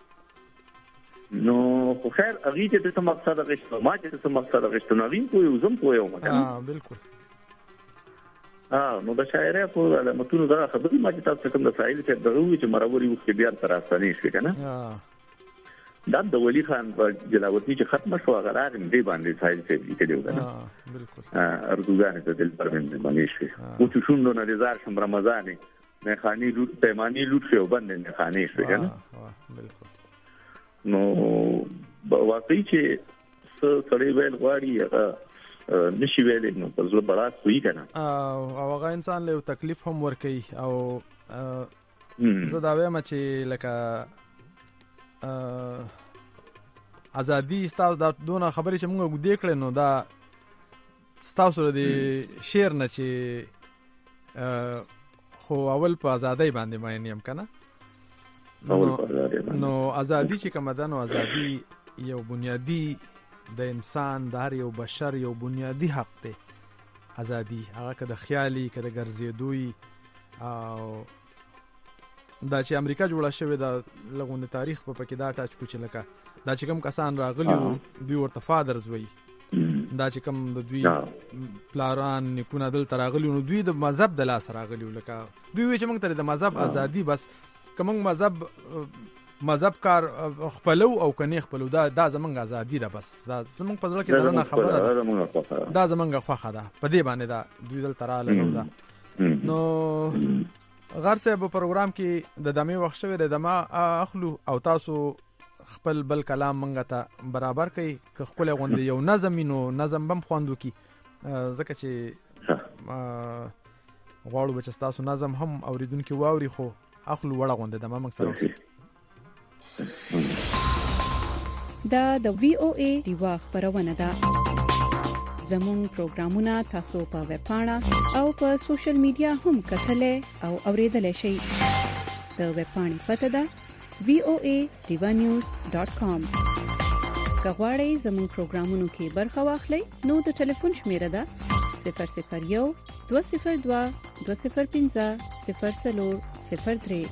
نو خو خیر اغه ته څه مقصد غشته ما چې څه مقصد غشته نو وین کوی زم پوهیږم کنه اه بالکل اه نو د شاعرۍ په علامتونو دا خبرې ما چې تاسو کوم د سایل ته دغوي چې مروري وخت بیا تر اسانه شي کنه اه دا د ولی خان په جلاوطنی چې ختم شو هغه راغلی دی باندې سایل ته دې کېدو کنه اه بالکل اه اردوګان ته دل پرمن باندې شي او چې شوندو نه زار شم رمضان نه خاني لوټ پیمانی لوټ شو باندې نه خاني شي کنه اه بالکل نو واقعي چې سړی ویل غواړي هغه نشي ویلې نو په زړه برات کوي کنه او هغه انسان له تکلیف هم ور کوي او زه دا وایم چې لکه ازادي ستاسو د دونه خبرې چې موږ ګډې کړې نو دا ستاسو د شعر نه چې خو اول په ازادۍ باندې باندې هم کنه نو ازادي چې کومه ده نو ازادي یو بنیادی د انسان د هر یو بشر یو بنیادی حق دی ازادي هغه که د خیالي که د ګرځېدوی او دا چې امریکا جوړه شوې دا لغون تاریخ په پکې دا ټاچ کوچ لکه دا چې کوم کسان راغلي دوی ورته فادرز وي دا چې کوم د دوی پلاران نکونه دل تراغلي نو دوی د مذهب د لاس راغلي لکه دوی چې موږ ته د مذهب ازادي بس کوم مذهب مذهب کار خپلو او کني خپلو دا دا زمونږ ازادي ده بس دا زمونږ په ځل کې درنه خبره ده دا زمونږ خوخه ده په دې باندې دا دوی دل تراله نو دا نو غر صاحب پروګرام کې د دمه وخت شوی د دمه اخلو او تاسو خپل بل کلام منګه ته برابر کوي که خپل غوندي یو نظم نو نظم بم خواندو کی ځکه چې غواړو چې تاسو نظم هم اوریدونکو واوري خو اخلو وړه غوندي د ما مکسر دا د وی او ای دیوا خبرونه ده زموږ پروګرامونه تاسو په ویب پاڼه او په سوشل میډیا هم کتلې او اوریدلې شئ د ویب پاڼې پته ده وی او ای دیوا نیوز ډاٹ کام کغواړئ زموږ پروګرامونو کې برخه واخلئ نو د ټلیفون شمیره ده صفر صفر یو دوه صفر دوه دوه صفر پنځه صفر څلور صفر درې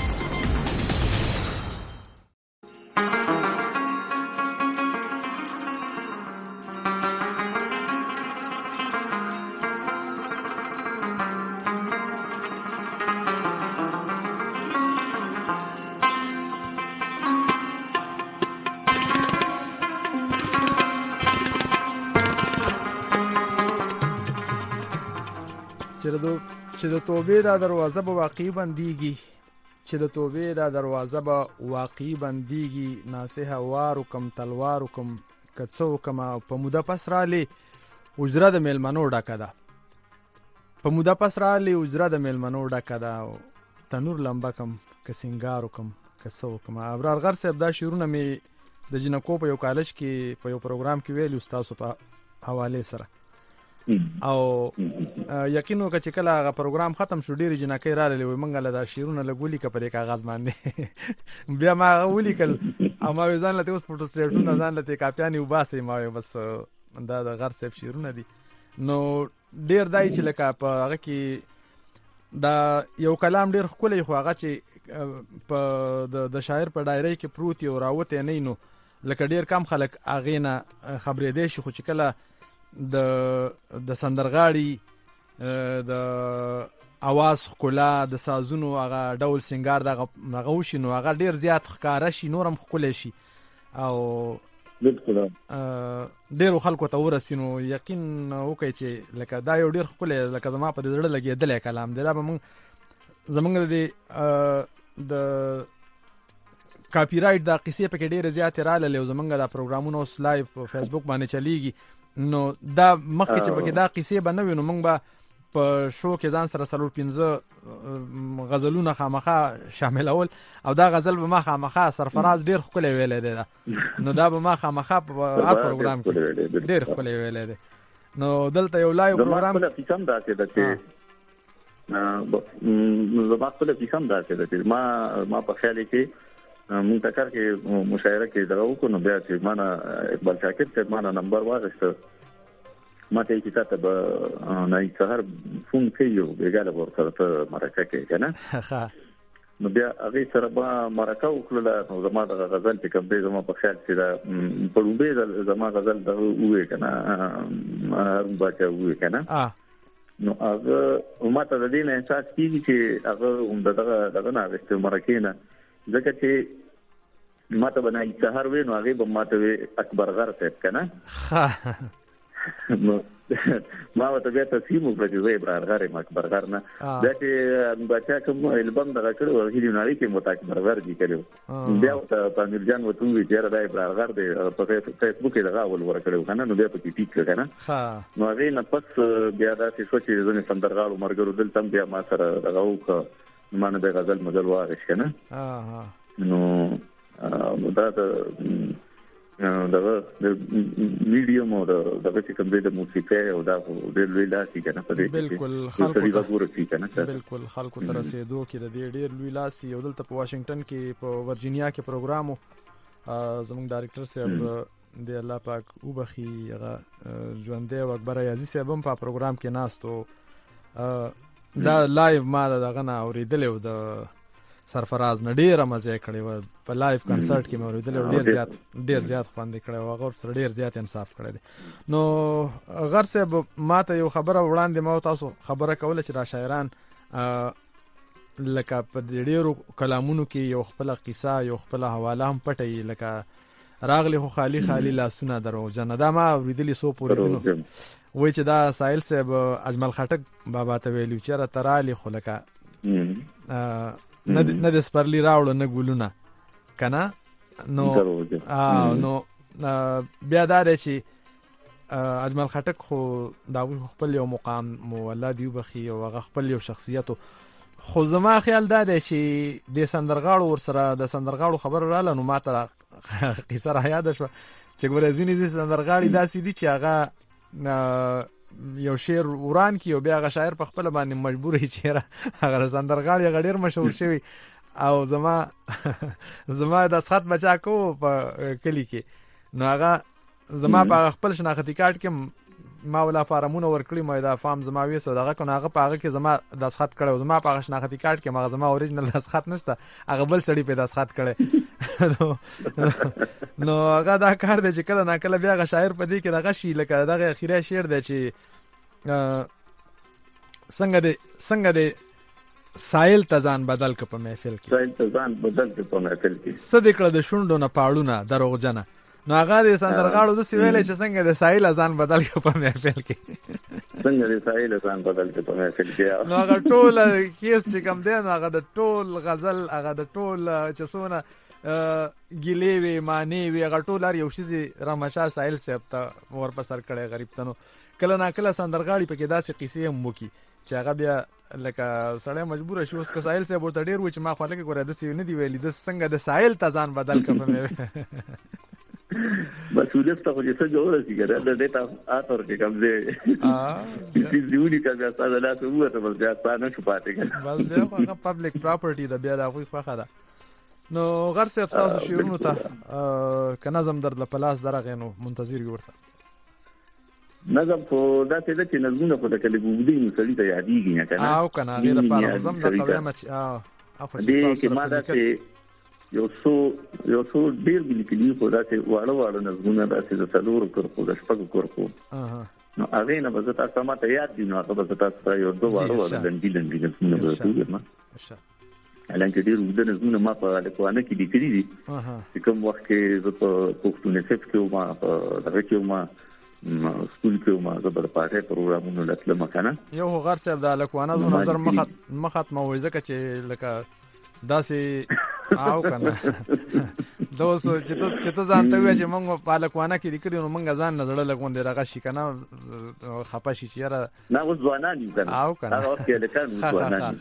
چې د توبې دا دروازه به واقعي بنديږي چې د توبې دا دروازه به واقعي بنديږي ناصحه وارو کم تلوارو کم کڅو کما په موده پس را لې اجره د میلمنو ډکه ده په موده پس را لې اجره د میلمنو ډکه ده تنور لمبه کم کسنګارو کم کڅو کما ابرار غر صاحب دا شعرونه می د جنکو په یو کالج کې په یو پروګرام کې ویل استاد په حواله سره او یقینو که چې کله هغه پروګرام ختم شو ډیر جنکې را لې وي منګل دا شیرونه لګولي ک پرې کاغذ باندې بیا ما ولیکل او ما ځان لته اوس فوټو سټیټونه ځان لته کاپیانی وباسي ما بس دا د غر صاحب شیرونه دي نو ډیر دای چې لکه په هغه کې دا یو کلام ډیر خولي خو هغه چې په د شاعر په دایره کې پروت یو راوته نه نو لکه ډیر کم خلک اغه نه خبرې دي شو چې کله د د سندرغاړي د اواز خلا د سازونو هغه ډول سنگار دغه غوښي نو هغه ډیر زیات ښکارا شي نورم خولې شي او بالکل ډیر خلکو ته ورسینو یقین وکړي چې لکه دا یو ډیر خولې لکه زما په دې ډړه لګیدل کلام دی دا به موږ زمونږ د د کاپی رائټ د قصې په کې ډیر زیات رااله لې زمونږ د پروګرامونو اوس لایو په فیسبوک باندې چلیږي نو دا مخکې چې پکې دا قصې به نه وي نو موږ به په شو کې ځان سره سلور پنځه غزلونه خامخا شامل اول او دا غزل به ما خامخا سرفراز ډیر خولې ویلې ده نو دا به ما خامخا په هر پروګرام کې ډیر خولې ویلې ده نو دلته یو لایو پروګرام په فیسم دا کې ده چې زما په فیسم دا کې ده چې ما ما په خیال کې مونږ تکر کې مشاعره کې درو کو نو بیا چې معنا اقبال شاکر ته معنا نمبر واغسته ماته کیسه ته نه سحر فون کيو بیګاله ورته ته مرکه کې کنه نو بیا هغه سره با مرکه وکړه نو زما د غزل چې کوم به زما په خیال چې دا په لومبه زما غزل دا وې کنه هر باچا وې کنه نو هغه ماته د دې نه احساس کیږي چې هغه هم دغه دغه نه واستو مرکه نه ځکه چې ماته بنای سحر وې نو هغه به ماته وې اکبر غر ته کنه نو ما وته بیا تصمیم وکړ چې زه ابرار غر ما اکبر غر نه دا چې بچا کوم البم دغه کړو هیله نړۍ کې مت اکبر غر دي کړو بیا ته پنځیر جان وته وی چې را ابرار غر دی په فیسبوک کې دغه ول ور کړو کنه نو بیا په ټیک کنه نو هغه نه پس بیا دا چې سوچي زنه سندرغاړو مرګرو دل تم بیا ما سره دغه وک مانه د غزل مزل واغش کنه نو دا د دغه د میډیوم او دغه چې کوم د موسیقي او دا د لوی لاسي کنه په دې بالکل خلکو بالکل خلکو تر رسیدو کې د دې ډیر لوی لاسي او دلته په واشنگټن کې په ورجینیا کې پروګرامو زموږ ډایریکټر صاحب دی الله پاک او بخي هغه ژوندې او اکبر یازي صاحب هم په پروګرام کې ناستو دا لایو ما دغه نه اوریدل او د سرفراز نه ډیره مزه کړې و په لایو کنسرت کې مې اوریدل ډیر زیات ډیر زیات خوند کړې و غور سره ډیر زیات انصاف کړی نو غر صاحب ماته یو خبره وړاندې ما تاسو خبره کوله چې را شاعران لکه په ډېرو کلامونو کې یو خپل قصه یو خپل حواله هم پټي لکه راغلی خو خالی خالی لاسونه درو جن دا ما ورېدلی سو پورې دینو وای چې دا ساحل صاحب اجمل خټک بابا ته ویلو چې را ترالی خو لکه نه نه د سپرلی راوړ نه ګلونه کنه نو نو بیا دا چې اجمل خټک خو دا خپل یو مقام مولد یو بخي او هغه خپل یو شخصیت خو زما خیال دا دی چې د سندرغاړو ور سره د سندرغاړو خبر رااله نو ماته قصه را یاد شو چې ګورې ځینې د سندرغاړي داسې دي چې هغه یو شعر وران کی او بیا هغه شاعر په خپل باندې مجبور هي چې هغه سندرغاړي غډیر مشهور شوی او زما زما د اسخط بچا کو په کلی کې نو هغه زما په خپل شناختی کارت کې ما ولا فارمونه ورکړی مې دا فارم زما وې سو دغه کنه هغه په هغه کې زما د اسخط کړو زما په شناختی کارت کې ما زما اوریجنل اسخط نشته هغه بل سړی په د اسخط کړي نو نو هغه دا کار دی چې کله نا کله بیا هغه شاعر په دې کې دغه شی لکه دغه اخیری شعر دی چې څنګه دی څنګه دی سایل تزان بدل ک په محفل کې سایل تزان بدل ک په محفل کې صدق له شوندو نه پاړونه دروغجنه نو هغه د سندرغاړو د سویلې چې څنګه د ساحل ازان بدل ک په محفل کې څنګه د ساحل ازان بدل ک په محفل کې نو هغه ټول کیس چې کوم دی نو هغه د ټول غزل هغه د ټول چې سونه ګیلې وی معنی وی هغه ټول یو شي رامشا ساحل صاحب ته ور په سر کړي غریب تنو کله نا کله سندرغاړي په کې داسې قصې هم وکي چې هغه بیا لکه سړی مجبور شو اوس که ساحل صاحب ورته ډیر و چې ما خو لکه ګوره داسې نه دی ویلي د څنګه د ساحل تزان بدل ک په مسؤلیت ته خو چې څه جوړه شي ګره د ډیټا اتر کې کوم ځای ا چې دیونی کا بیا ساده لا ته وته بس بیا څنګه شو پاتې کړه بس بیا هغه پبلک پراپرټي د بیا د خو خو خاله نو غر صاحب تاسو شیرونو ته ک نظم در د پلاس درغه نو منتظر ورته نظم خو دا ته چې نظمونه په کله بودی نو سړی ته یادېږي نه کنه او کنه غیر لپاره نظم د طبيعه مچ اه افو چې کې ما دا چې یو څو یو څو ډیر لیکلي خو دا چې واړه واړه نظمونه دا چې د څلور کور خو د شپږ کور خو نو هغه نه به تاسو ما ته یاد دي نو هغه به تاسو یو دوه واړه واړه دندې دندې نظمونه ورته ما الانکه ډیر وګړه نظمونه ما په لیکوانه کې لیکلي دي چې کوم وخت کې زه په پښتون سیف کې ما په دغه کې ما سکول کې ما زبر پاټه پروګرامونو لټل مکنه یو غر صاحب د لیکوانه د نظر مخت مخت موعظه چې لکه داسې او کنه دوسو چې ته چې ته ځانته وې چې موږ په لیکوانه کې لیکلو نو موږ ځان نظر لګون دی راغی شي کنه خپه شي چې را نه و ځوانان یو کنه او کنه هغه وخت کې لیکل ځوانان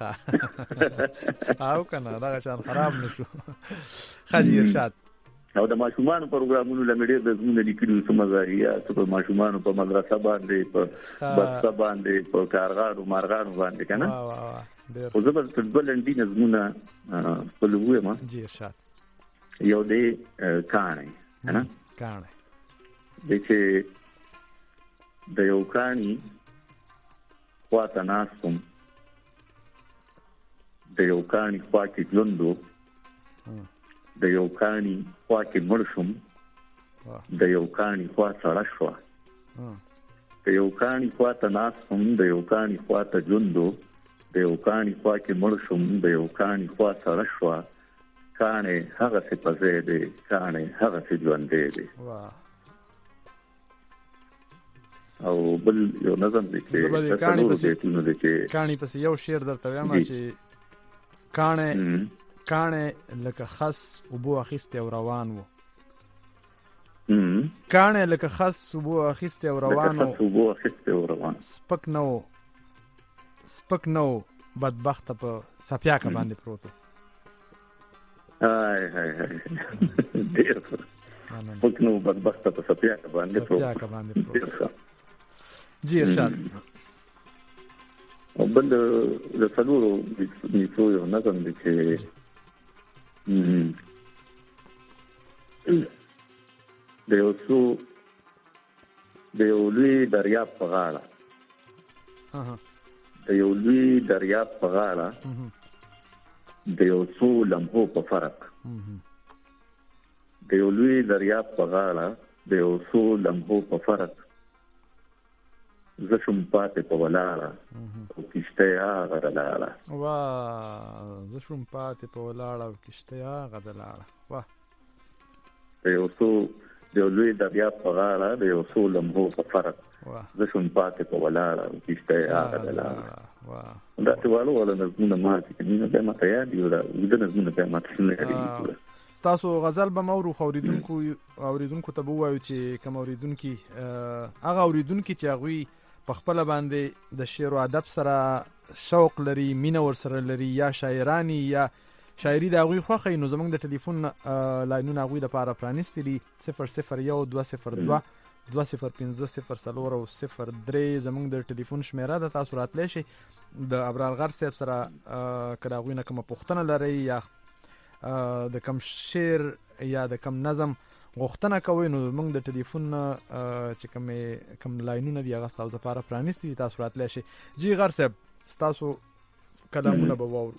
او کنه دا شان خراب نشو خاجي ارشاد او د ماشومان پروګرامونو لمړي د زمونه لیکلو سمزاریا په ماشومان په مدرسه باندې په بس باندې په کارغاړو مارغانو باندې کنه واه واه ډیر خو زبر فوټبال اندی نظمونه په لوګه ما جی ارشاد یو دې کانه نه کانه د چې د یو کانی خواته ناسم د یو کانی خواته ژوندو د یو کانی خواته مرشم د یو کانی خواته سړی شو د یو کانی خواته ناسم د یو کانی خواته ژوندو د یو کانی خواته مرشم د یو کانی خواته سړی شو کانه هغه څه پزې دي کانه هغه څه ژوند دي واه او بل یو نظم دي چې کانی پسې کانی پسې یو شعر درته وایم چې کانه کانه لکه خس وبو اخیسته او روان وو کانه لکه خس وبو اخیسته او روان وو وبو اخیسته او روان سپک نو سپک نو بدبخت په سپیا کا باندې پروت هاي هاي هاي ډیر سپک نو بدبخت په سپیا کا باندې پروت سپیا کا باندې پروت جی ارشاد او بل د څلورو میټرو یو نظم دي چې د یو څو د یو لوی دریاب په غاړه د یو لوی دریاب په غاړه د یو څو لمحو په فرق د یو لوی دریاب په غاړه د یو څو لمحو په فرق زه شم پاتې په ولاړه او کشته هغه دلاړه. واه زه شم پاتې په ولاړه او کشته هغه دلاړه. واه د یو څو د یو لوی دریاب په غاړه د یو څو لمحو په فرق زه شم پاتې په ولاړه او کشته هغه دلاړه. واه دا چې والو ولا نظمونه ماتې کني به ماته یاد یو دا د نظمونه به ماته نه یادېږي. تاسو غزل به مورو خوریدونکو اوریدونکو ته وایو چې کوم اوریدونکو هغه اوریدونکو چې هغه په خپل باندې د شعر او ادب سره شوق لري، مینه ور سره لري، یا شاعرانی یا شاعري د هغه خوخه نو زمونږ د ټلیفون لاینونه هغه د پاره پرانیستي دي صفر صفر یو دوه صفر دوه دوه صفر پنځه صفر څلور او صفر درې زمونږ د ټلیفون شمیره د تاسو راتلی شي. د ابرار غر صاحب سره کله هغه نه کوم پوښتنه لري یا د کم شعر یا د کم نظم غوښتنه کوي نو موږ د ټلیفون چې کوم کم لاینونه دی هغه تاسو لپاره پرانیستي تاسو راتلی شي. جی غر صاحب تاسو کلامونه به واورو.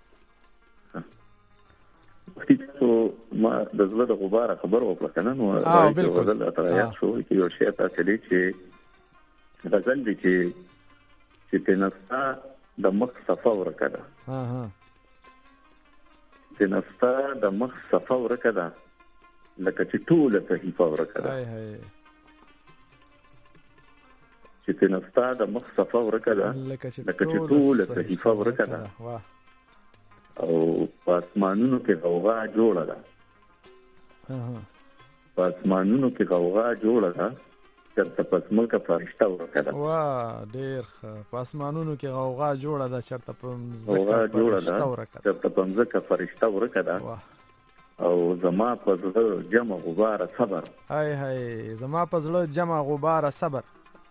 تاسو ما د زړه د غبار خبر وکړه کنه نو غزل تر یا شو چې یو شی تاسو دې چې غزل دې چې چې تنستا د مخ صفه ورکړه. ها ها تنستا د مخ صفه ورکړه لکه چې ټوله صحیفه ورکړه. هاي هاي چې تنستا د مخ صفه ورکړه لکه چې ټوله صحیفه ورکړه او پاسمانونو کې غوغا جوړه ده. ها پاسمانونو کې غوغا جوړه ده چرته پسمکه فرشته ورکړه. واه ډېر ښه. پاسمانونو کې غوغا جوړه ده چرته پمزکه فرشته ورکړه. چرته پمزکه فرشته ورکړه. واه او زما په زړه جمع غبار صبر. هاي هاي زما په زړه جمع غبار صبر.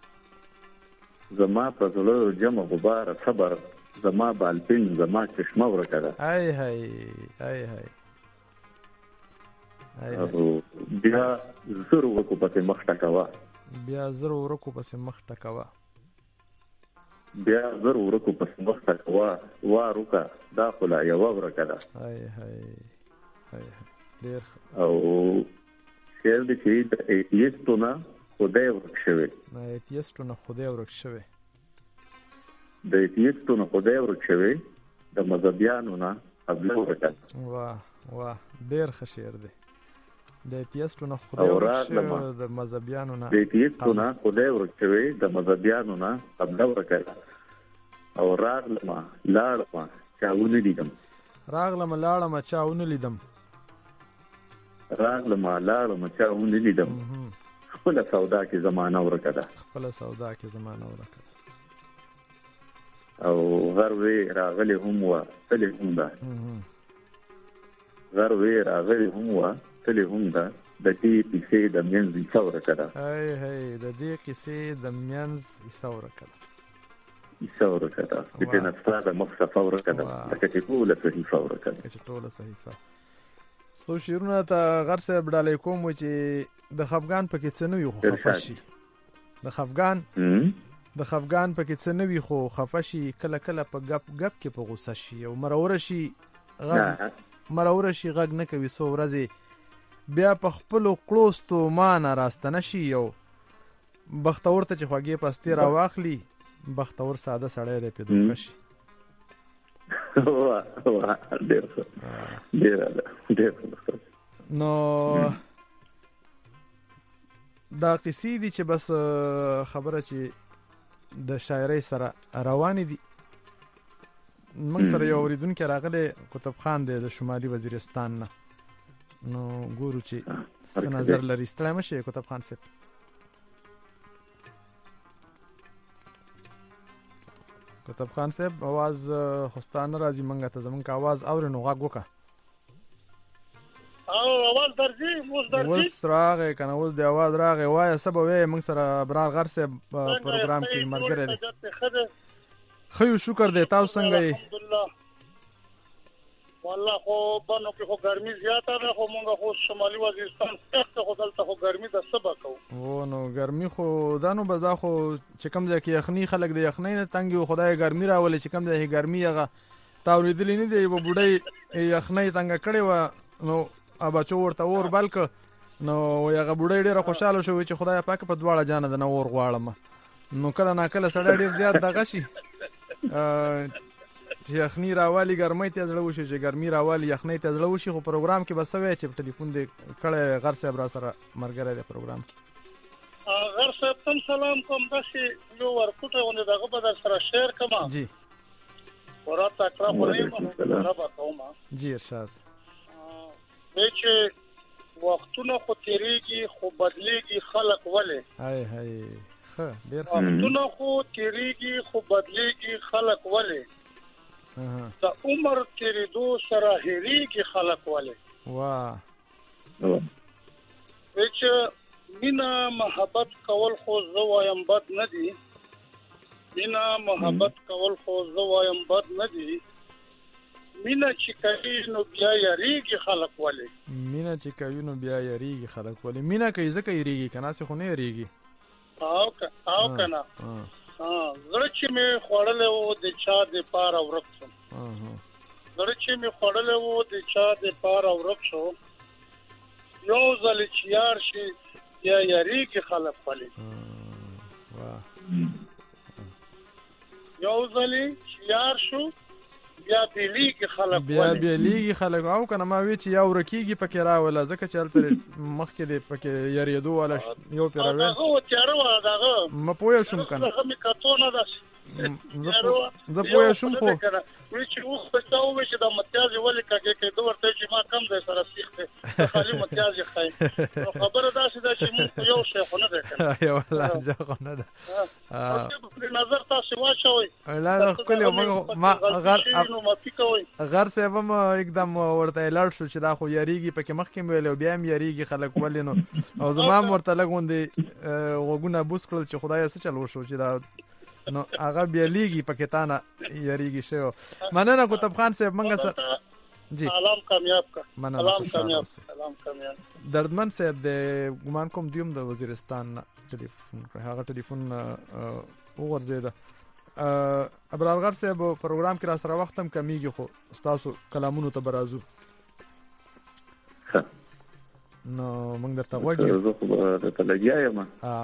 زما په زړه جمع غبار صبر زما بالپین زما چشمه ورکړه. هاي هاي هاي هاي او بیا زرو ورکو پسې مخ ټکوا. بیا زرو ورکو پسې مخ ټکوا. بیا زرو ورکو پسې مخ ټکوا واروکا دا خلا یو ورکړه. هاي هاي هاي ډېر او شعر دې چې د ایتیستونه خدای ورکشوي. د ایتیستونه خدای ورکشوي. د ایتیستونه خدای ورکشوي د مذهبیانو نه قبل ورکړه. واه واه ډېر ښه شعر دی. د ایتیستونه خدای ورکشوي د مذهبیانو نه. د ایتیستونه خدای ورکشوي د مذهبیانو نه قبل ورکړه. او راغلم لاړم چاونه لیدم. راغلم لاړم چاونه لیدم. راغلم لاړم چاونه لیدم. خپل سودا کې زمانہ ورکړه. خپل سودا کې زمانہ ورکړه. او غروي راغلي هم وا تلې هم ده. غروي راغلي هم وا تلې هم ده د دې کیسې د منځ څور کړه. هاي هاي د دې کیسې د منځ څور کړه. څور کړه چې نفسه د مخصفه ور کړه چې ټوله صحیفه ور کړه. چې ټوله صحیفه سو شیرونه ته غر صاحب ډالې کوم چې د خفغان پکې څه نه وي خو خفشي. د خفغان د خفغان پکې څه نه وي خو خفشي کله کله په غپ غپ کې په غوسه شي او مرور شي غږ مرور شي غږ نه کوي سو ورځي بیا په خپل کلوستو مان راستنه شي یو بختور ته چې خوږی پستی را واخلي بختور ساده سړی دی په دوه شي. واه واه ډېر ډېر ډېر نو دا قصې دي چې بس خبره چې د شاعرۍ سره روانې دي. موږ سره یو اوریدونکی راغلی کتب خان دی د شمالي وزیرستان نه. نو ګورو چې څه نظر لري. ستړی مه شئ کتب خان صاحب. کتب خان صاحب आवाज خوستانه راځي منګه ته زمونږ आवाज اورې نو غږ وکړه. او आवाज درځي اوس درځي اوس راغی کنه اوس دی आवाज راغی وای سبا وې موږ سره برار غر صاحب پروګرام کې مرګره دی. خو شکر دی تاسو څنګه یې؟ الحمدلله والله خو بنو کې خو ګرمي زیاته ده خو موږ خو شمالي وزیرستان څخه خو دلته خو ګرمي د سبا کو. و نو ګرمي خو دانو بس دا خو چې کوم ځای کې یخني خلک د یخنۍ نه تنګي خدای ګرمي راولي چې کوم ځای ګرمي هغه تاوریدلې نه دی و بډای یخنۍ تنګ کړي و نو ابا چو ورته اور بلک نو هغه بډای ډیره خوشاله شو چې خدای پاک په دواړه جان د نور غواړم نو کله نا کله سړی ډیر زیات دغه شي چې یخني راوالي ګرمۍ ته زړه وشي چې ګرمي راوالي یخنۍ ته زړه وشي خو پروګرام کې بس وای چې په ټلیفون دې کړه غر صاحب را سره مرګره دې پروګرام کې غر صاحب تم سلام کوم داسې یو ورکوټه ونه دغه به در سره شیر کما جی ورات اکرام علیکم رب کوما جی ارشاد به چې وختونه خو تیریږي خو بدلیږي خلق ولې هاي هاي خه ډیر وختونه خو تیریږي خو بدلیږي خلق ولې د عمر تیریدو سره هېریږي خلق ولې واه چې مینا محبت کول خو زه وایم بد نه دي مینا محبت کول خو زه وایم بد نه دي مینا چې کوي نو بیا یریږي خلق ولې مینا چې کوي نو بیا یریږي خلق ولې مینا کوي ځکه یریږي کنه څه خو نه یریږي او او کنه ها زړه چې مې خوړلې وو د چا د پار او ورکسو زړه چې مې خوړلې وو د چا د پار او ورکسو یو ځل چې یار شي یا یریږي خلق ولې واه یو ځل چې یار شو بیا بیلیږي خلک بیا بیلیږي خلک او کنه ما وی چې یو رکیږي پکې راوله ځکه چې التر مخکې دې پکې یریدو ولا یو پیراوي هغه و تیارو دغه ما پوه شوم کنه هغه می کاتونه ده زه پوه شوم خو وی چې اوس په تاسو وی چې د متیازي ولې کېږي کې دوه ورته چې ما کم ده سره سیخته خالي متیازي خای خبره دا چې دا چې موږ یو شی خو نه ده کنه یو لا ځکه نه ده په نظر تاسو واچوي لا نه خپل ما غر غر صاحب هم एकदम ورته لړ شو چې دا خو یریږي پکې مخکې ویل او بیا هم یریږي خلک ولې نو او زما مرته لګوندې وګونه بوس کړل چې خدای څه چلو شو چې دا نو هغه بیا لیږي پکې تانه یریږي شو مننه کوتب خان صاحب منګه سره جی سلام کامیاب کا سلام کامیاب سلام کامیاب دردمن صاحب د ګمان کوم دیوم د وزیرستان ټلیفون هغه ټلیفون وګرځیدا ابرار غر صاحب پروګرام کې را سره وخت هم کمیږي خو تاسو کلامونو ته برازو نو موږ درته وایو زه خو ته لګیایم ها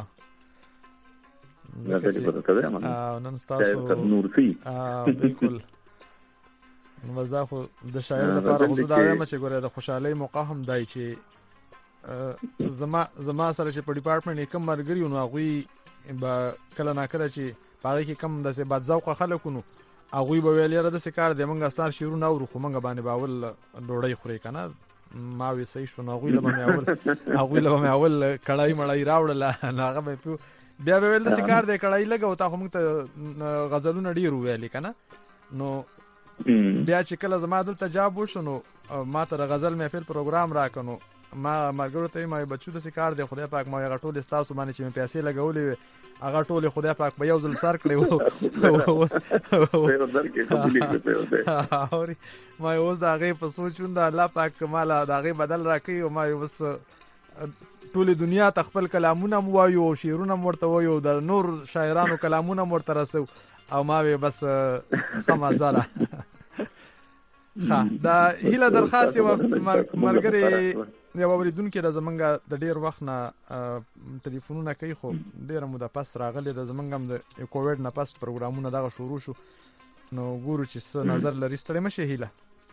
دا څه په تاسو یم اه نن تاسو نورسي اه بالکل نو وځه خو د شاعر لپاره خو دا وایم چې ګوره د خوشحالي موقع هم دای چې زما زما سره چې په ډپارټمنټ کې کوم مرګري نو هغه با کله نا کله چې باغې کې کم د څه بد ذوق خلکونو هغه به ویل یاره د څه کار دی موږ ستاره شروع نه ورو خو موږ باندې باول ډوړی خوري کنه ما وی صحیح شو نو هغه له مې اول هغه له مې اول کړای مړای راوړل هغه به بیا به ویل د څه کار دی کړای لګاو تا خو موږ ته غزلونه ډیر ویل کنه نو بیا چې کله زما دلته جواب وشو نو ما ته غزل محفل پروګرام راکنو ما مرګرو ته ما بچو د څه کار دی خدای پاک ما هغه ټول استاسو باندې چې پیسې لګولې هغه ټول خدای پاک په یو ځل سر کړی وو ما اوس دا غي په سوچوند الله پاک مالا دا غي بدل راکې او ما اوس ټول دنیا تخپل کلامونه وایو او شعرونه ورته وایو د نور شاعرانو کلامونه ورته رسو او ما به بس خمازاله ها دا هیله درخواست و مرګري یو اوریدونکو د زمنګ د ډیر وخت نه ټلیفونونه کوي خو ډیر مو د پاس راغلي د زمنګ هم د کووډ نه پاس پروګرامونه دغه شروع شو نو ګورو چې څه نظر لري ستړي مشه هیله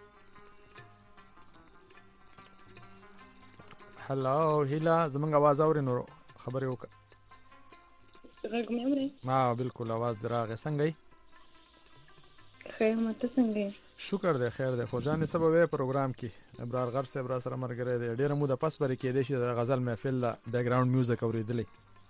هلو هیله زمنګ आवाज اوري نو خبرې وکړه غږ مې اوري ما بالکل आवाज دراغه څنګه یې خیر مته څنګه شکر دی خیر دی خو ځان سبب وې پروګرام کې ابرار غر صاحب را سره مرګره دی ډیر مو د پس بری کې دی چې غزل محفل د ګراوند میوزیک اوریدلې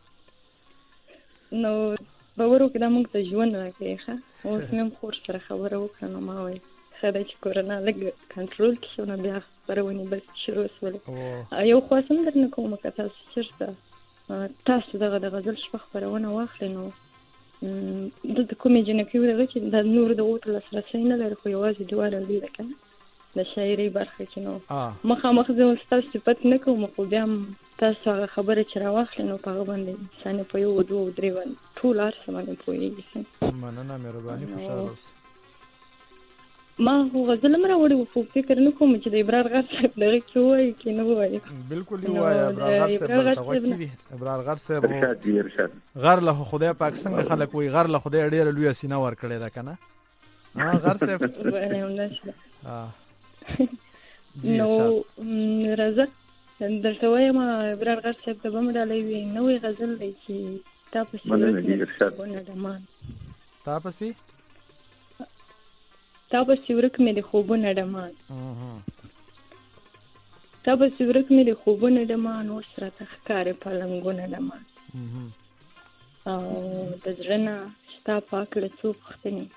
نو باورو کې د موږ ته ژوند راکې ښه اوس مې خور سره خبره وکړه نو ما وایي خدای چې کورونا لګ کنټرول کې شو نه بیا خبرونه بس شروع شول یو خو سم درنه کوم که تاسو چیرته تاسو دغه د غزل شپه خبرونه واخلئ نو د کومې جنکې ورغه چې د نور د اوت لاسرسي نه لري خو یوازې دواړه دی کنه د شاعري برخه کې نو مخامخ زه تاسو صفت نه کوم خو بیا تاسو هغه خبره چې راوخلئ نو په هغه باندې انسان په یو دوه درې باندې ټول ارسه باندې پوهیږي مننه مهرباني خوشاله اوسئ ما هو غزل مره وړي خو فکر نه کوم چې د ابرار غر صاحب دغه کې وایي کې نه وایي بالکل یې وایي ابرار غر صاحب ته وکیل ابرار غر صاحب غر له خدای پاک څنګه خلک وایي غر له خدای ډېر لوی سینه ور کړی دا کنه ها غر صاحب ها نو راځه درته وایم ابرار غر صاحب ته به مې ډالۍ وي نوې غزل دی چې تا پسې خوبونه ډمان تا پسې تا پسې ورک مې د خوبونه ډمان تا پسې ورک مې د خوبونه ډمان اوس راته ښکارې پالنګونه ډمان او د زړه نه ستا پاک له څو پوښتنې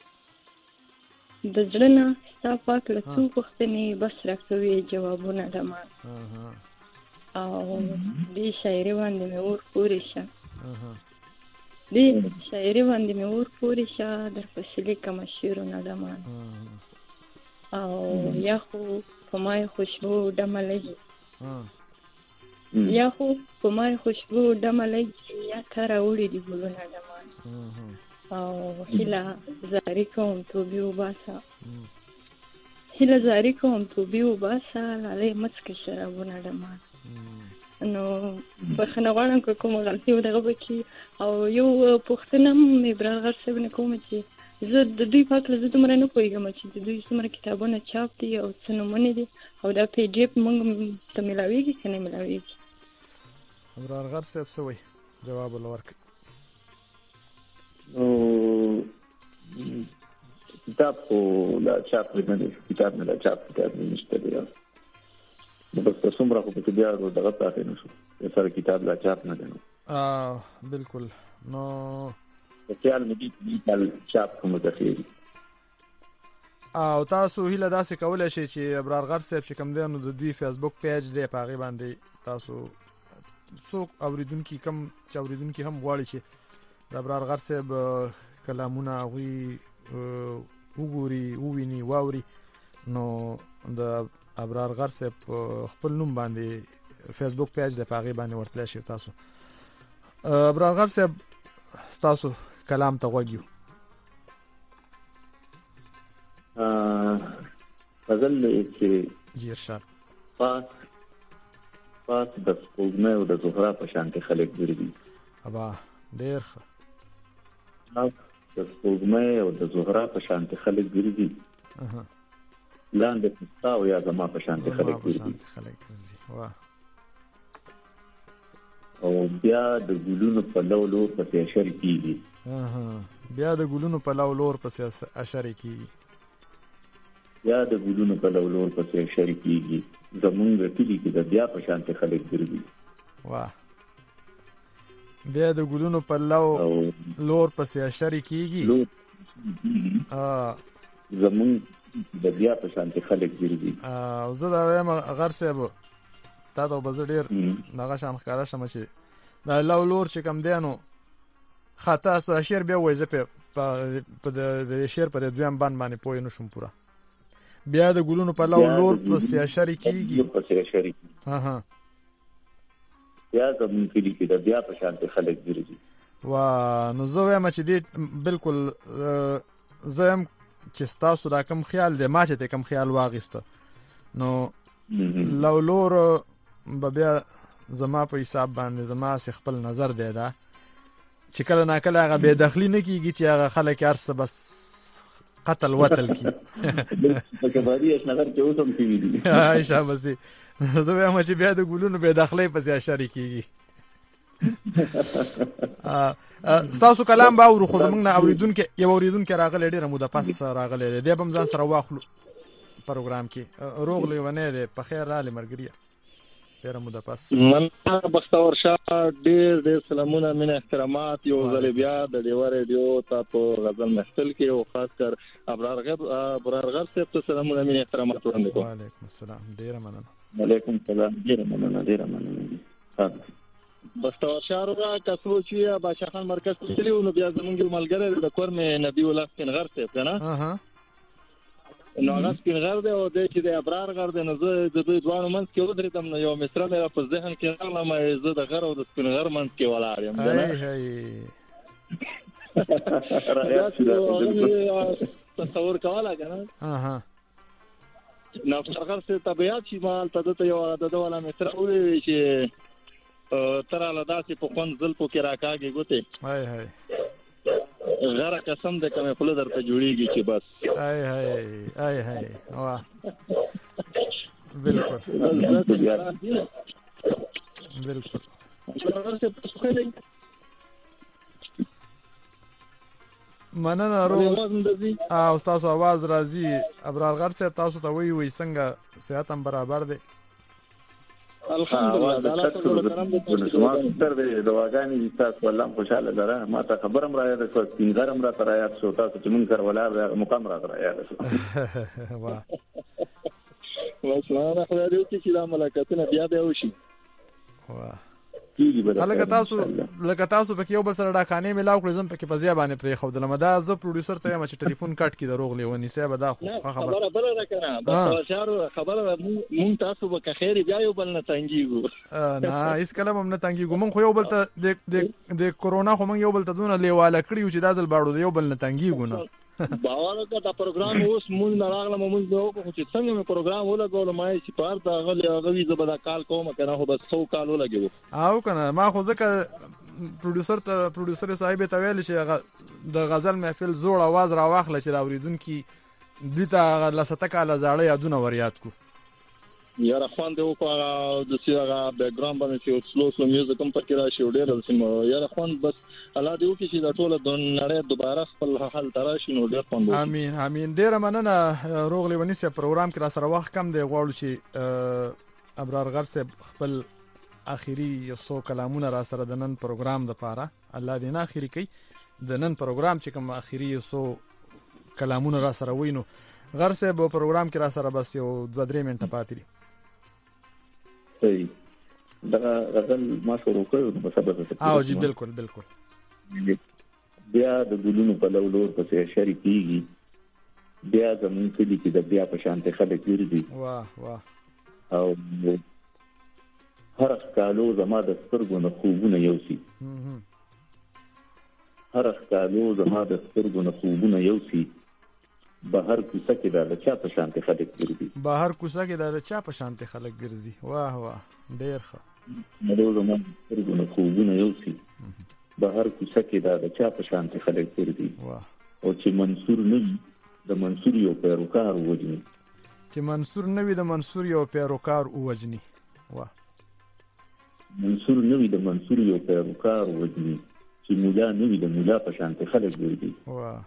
د زړه نه ستا پاک له څو پوښتنې بس راکوي جوابونه ډمان او دې شاعري باندې مې اور پورې شه دې شاعري باندې مې اور پورې شه در پسې لیکمه شعرونه ډمان او یا خو په ما یې خوشبو ډمه لګي یا خو په ما یې خوشبو ډمه لګي یا تا راوړي دي ګلونه ډمان او هیله زاري کوم توبې وباسه هیله زاري کوم توبې وباسه لالۍ مڅکې شرابونه ډمان نو بخښنه غواړم که کومه غلطي و دغه به کې او یو پوښتنه هم ابرار غر صاحب نه کوم چې زه د دوی په هکله زه دومره نه پوهېږم چې د دوی څومره کتابونه چاپ دي او څه نومونه دي او دا پی ډي اف موږ ته میلاویږي که نه میلاویږي ابرار غر صاحب څه وایي جواب ورله ورکړي نو کتاب خو لا چاپ نه دی کتاب نه لا چاپ کتاب نه نشته دی بس څومره خو پکې بیا دغه پاتې نه شو سره کتاب لا چاپ نه دی بالکل نو خیال مې دې کتاب چاپ کوم تخیل او تاسو هیله داسې کولای شئ چې ابرار غر صاحب چې کوم دی نو د دوی فیسبوک پیج دی په هغې باندې تاسو څوک اوریدونکي کم چې اوریدونکي هم غواړي چې د ابرار غر صاحب کلامونه هغوی وګوري وویني واوري نو د ابرار غر صاحب خپل نوم باندې فیسبوک پیج دی په هغې باندې ورتلی شئ تاسو ابرار غر صاحب ستاسو کلام ته غوږ یو غزل چې جی ارشاد پاس پاس د سپوږمۍ او د زهره په شانتې خلک ګرځي ابا ډېر ښه د سپوږمۍ او د زهره په شانتې خلک ګرځي لاندې ستا او یا زما په شانتې خلک ګرځي او بیا د ګلونو په لو لور پسې اشر کېږي بیا د ګلونو په لو لور پسې اشر کېږي بیا د ګلونو په لو لور پسې اشر کېږي زمونږ کلي کې د بیا په شانتې خلک ګرځي واه بیا د ګلونو په لو لور پسې اشر کېږي زمونږ د بیا په شانتې خلک ګرځي او زه دا وایم غر صاحب تا ته به زه ډېر دغه شان ښکاره شم چې دا لو لور چې کوم دی نو ښه تاسو شعر بیا وایي زه په د شعر په دویم بند باندې پوه نه شوم پوره بیا د ګلونو په لو لور پسې اشر کېږي بیا زمونږ کلي کې د بیا په شانتې خلک ګرځي وا نو زه وایم چې دې بالکل زه یم چې ستاسو دا کم خیال دی ما چې ته کم خیال واغېسته نو لو لور به بیا زما په حساب باندې زما سې خپل نظر دی دا چې کله ناکله هغه بې دخلي نه کېږي چې هغه خلک هر څه بس قتل وتل کړي شاباسي زه وایم چې بیا د ګلونو بې دخلۍ پسې اشرې کېږي ستاسو کلام به اورو خو زموږ نه اورېدونکی یو اورېدونکی راغلی ډېره موده پس راغلی دی دی به هم ځان سره واخلو پروګرام کې روغ لیونی دی په خیر راغلی ملګریه ډېره موده پس مننه بختور شاه ډېر ډېر سلامونه مینه احترامات یو ځل بیا د ډیوه ریډیو ته په غزل محفل کې او خاص کر ابرار غر ابرار غر صاحب ته سلامونه مینه احترامات وړاندې کوم وعلیکم السلام ډېره مننه وعلیکم السلام ډېره مننه ډېره مننه بختور شاه را کسو چې بادشاہ خان مرکز ته تللی نو بیا زمونږ یو ملګری د کور مې نبی الله سپینغر صاحب دی نه نو هغه سپینغر دی او دی چې د ابرار غر دی نو زه د دوی دواړو منځ کې ودرېدم نو یو مصره مې را په ذهن کې راغله زه د غر او د سپینغر منځ کې ولاړ یم تصور کوله کنه اها نو څنګه څه طبيعت چې مال ته ته یو د دوله متر اوري چې تر له داسې په خوند زلفو کې راکاږي ګوته هاي هاي غره قسم دې کومه خپل درته جوړیږي چې بس هاي هاي هاي هاي واه بالکل بالکل مننه رو او تاسو आवाज راځي ابرار غر صاحب تاسو ته وی وی څنګه صحت هم برابر دی الحمدلله تعالی ته کرم دې ما ستر دې دواګانی تاسو الله خوشاله لره ما ته خبرم را یاد شو څنګهرم را تر یاد شو تاسو چې مونږ سره ولار مقام را تر یاد شو واه وسلام خدای دې چې دا ملاقاتونه بیا به وشي واه کیږي به لکه تاسو لکه تاسو په یو بل سره ډاکانې ملاو کړم زم په کې په ځای باندې پرې خو دلمه دا ز پروډوسر ته یم چې ټلیفون کټ کی دروغ لیونی سه به دا خو خبر خبره بل راکنه بس شهر خبره مون تاسو به خیر بیا یو بل نه تنګیږو نه هیڅ کلم هم نه تنګیږو مون خو یو بل ته د د کورونا خو مون یو بل ته دونه لیواله کړیو چې دازل باړو یو بل نه تنګیږو نه باور کا دا پروګرام اوس مون نه راغله مون نو کو چې څنګه مې پروګرام ولګول ما چې پار دا غلي غوي زبدا کال کوم کنه خو بس څو کال ولګو او کنه ما خو ځکه پروډوسر ته پروډوسر صاحب ته ویل چې د غزل محفل زوړ आवाज را واخله چې راوریدونکو دوی ته لسته کاله زاړه یادونه وریاد کو یاره خوان دی او په د سیاغه بیک ګراوند باندې چې سلو سلو میوزیک هم پکې راشي ډېر سم یاره خوان بس الله دې وکړي چې دا ټول د نړۍ دوباره خپل حال تراشي نو ډېر خوند امين امين ډېر مننه روغلی ونیسه پروګرام کې را سره وخت کم دی غواړو چې ابرار غر صاحب خپل اخیری یو څو کلامونه را سره د نن پروګرام د پاره الله دې نه اخیری کوي د نن پروګرام چې کوم اخیری یو څو کلامونه را سره وینو غر صاحب پروګرام کې را سره بس یو دوه درې منټه پاتې دي صحیح دا غزل ما شروع کړو نو سبب څه او جی بالکل بالکل بیا د ګلونو په لور پسې شریکيږي بیا زمون کلی کې د بیا په شانته خلک ګرځي واه واه او هر کالو زما د سترګو نه خوبونه یوسي هر کالو زما د سترګو نه خوبونه یوسي بهر کوڅه کې دا چا په شانته خلک ګرځي بهر کوڅه کې دا چا په شانته خلک ګرځي واه واه ډېر ښه نو زما سترګو نه خوبونه یوسي بهر کوڅه کې دا چا په شانته خلک ګرځي واه او چې منصور نه د منصور یو پیروکار وجني چې منصور نه وي د منصور یو پیروکار وجني واه منصور نه وي د منصور یو پیروکار وجني چې مولا نه وي د مولا په شانته خلک ګرځي واه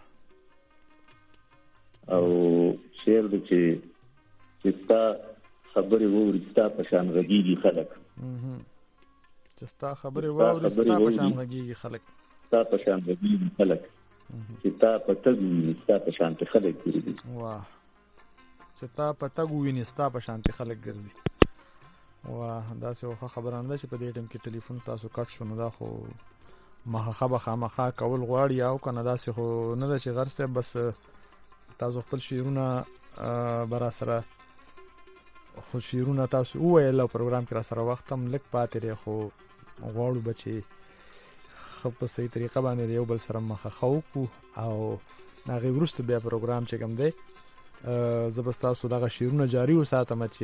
او شعر د چې چې تا خبرې ووري تا په شان غږیږي خلک چې تا خبرې ووري تا په شان غږیږي خلک تا په شان غږیږي خلک چې تا په تګو تا په شان خلک ګرځي واه چې تا په تګو ویني تا په شان خلک ګرځي واه دا څه خو خبرانه ده چې په دې ټیم کې ټلیفون تاسو کټ شو نو دا خو مخه به خامخا کول غواړي او کنه دا څه خو نه ده چې غر صاحب بس تاسو خپل شعرونه برا سره خو شعرونه تاسو وویل او پروګرام کې را سره وخت هم لږ پاتې دی خو غواړو بچي خو په صحیح طریقه باندې یو بل سره مخه خو او هغه ورسته بیا پروګرام چې کوم دی زبستاسو دغه شعرونه جاری وساتم چې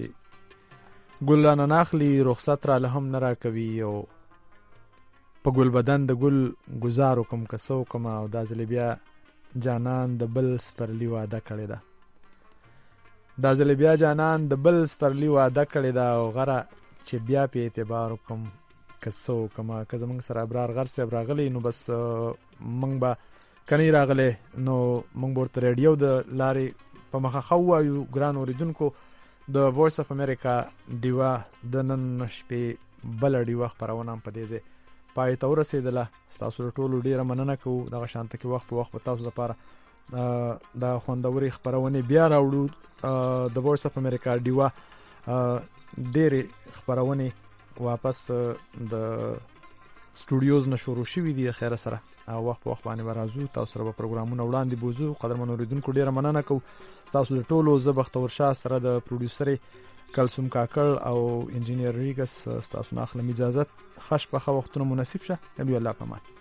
ګلانه ناخلی رخصت را له هم نه را کوي او په ګل بدن د ګل گزارو کوم کسو کوم او د ځل بیا جانان د بل سپرلی واده کړی دا د ځل بیا جانان د بل سپرلی واده کړی دا او غره چې بیا په اعتبار کوم کسو کما که زمونږ سره ابرار غر سره راغلی نو بس مونږ به کني راغله نو مونږ ورته ریډیو د لارې په مخه خو وایو ګران اوریدونکو د وایس اف امریکا دیوا د نن شپې بل دیوا خبرونه په دې ځای پای ته ورسېدله تاسو ټول ډیره مننه کوو دغه شانته کې وخت په وخت په تاسو لپاره دا خوندوري خبرونه بیا راوړو د وایس اف امریکا دیوا ډېرې خبرونه واپس د سټوډیوز نه شروع شوې دي خیر سره او وخت په وخت باندې راځو تاسو سره به پروګرامونه وړاندې بوزو قدرمن اوریدونکو ډیره مننه کوو تاسو ټولو زبختور شاه سره د پروډوسر کلثوم کاکړ او انجینیر ریګس تاسو نه اخلم اجازه خش په وختونو مناسب شه الله پامان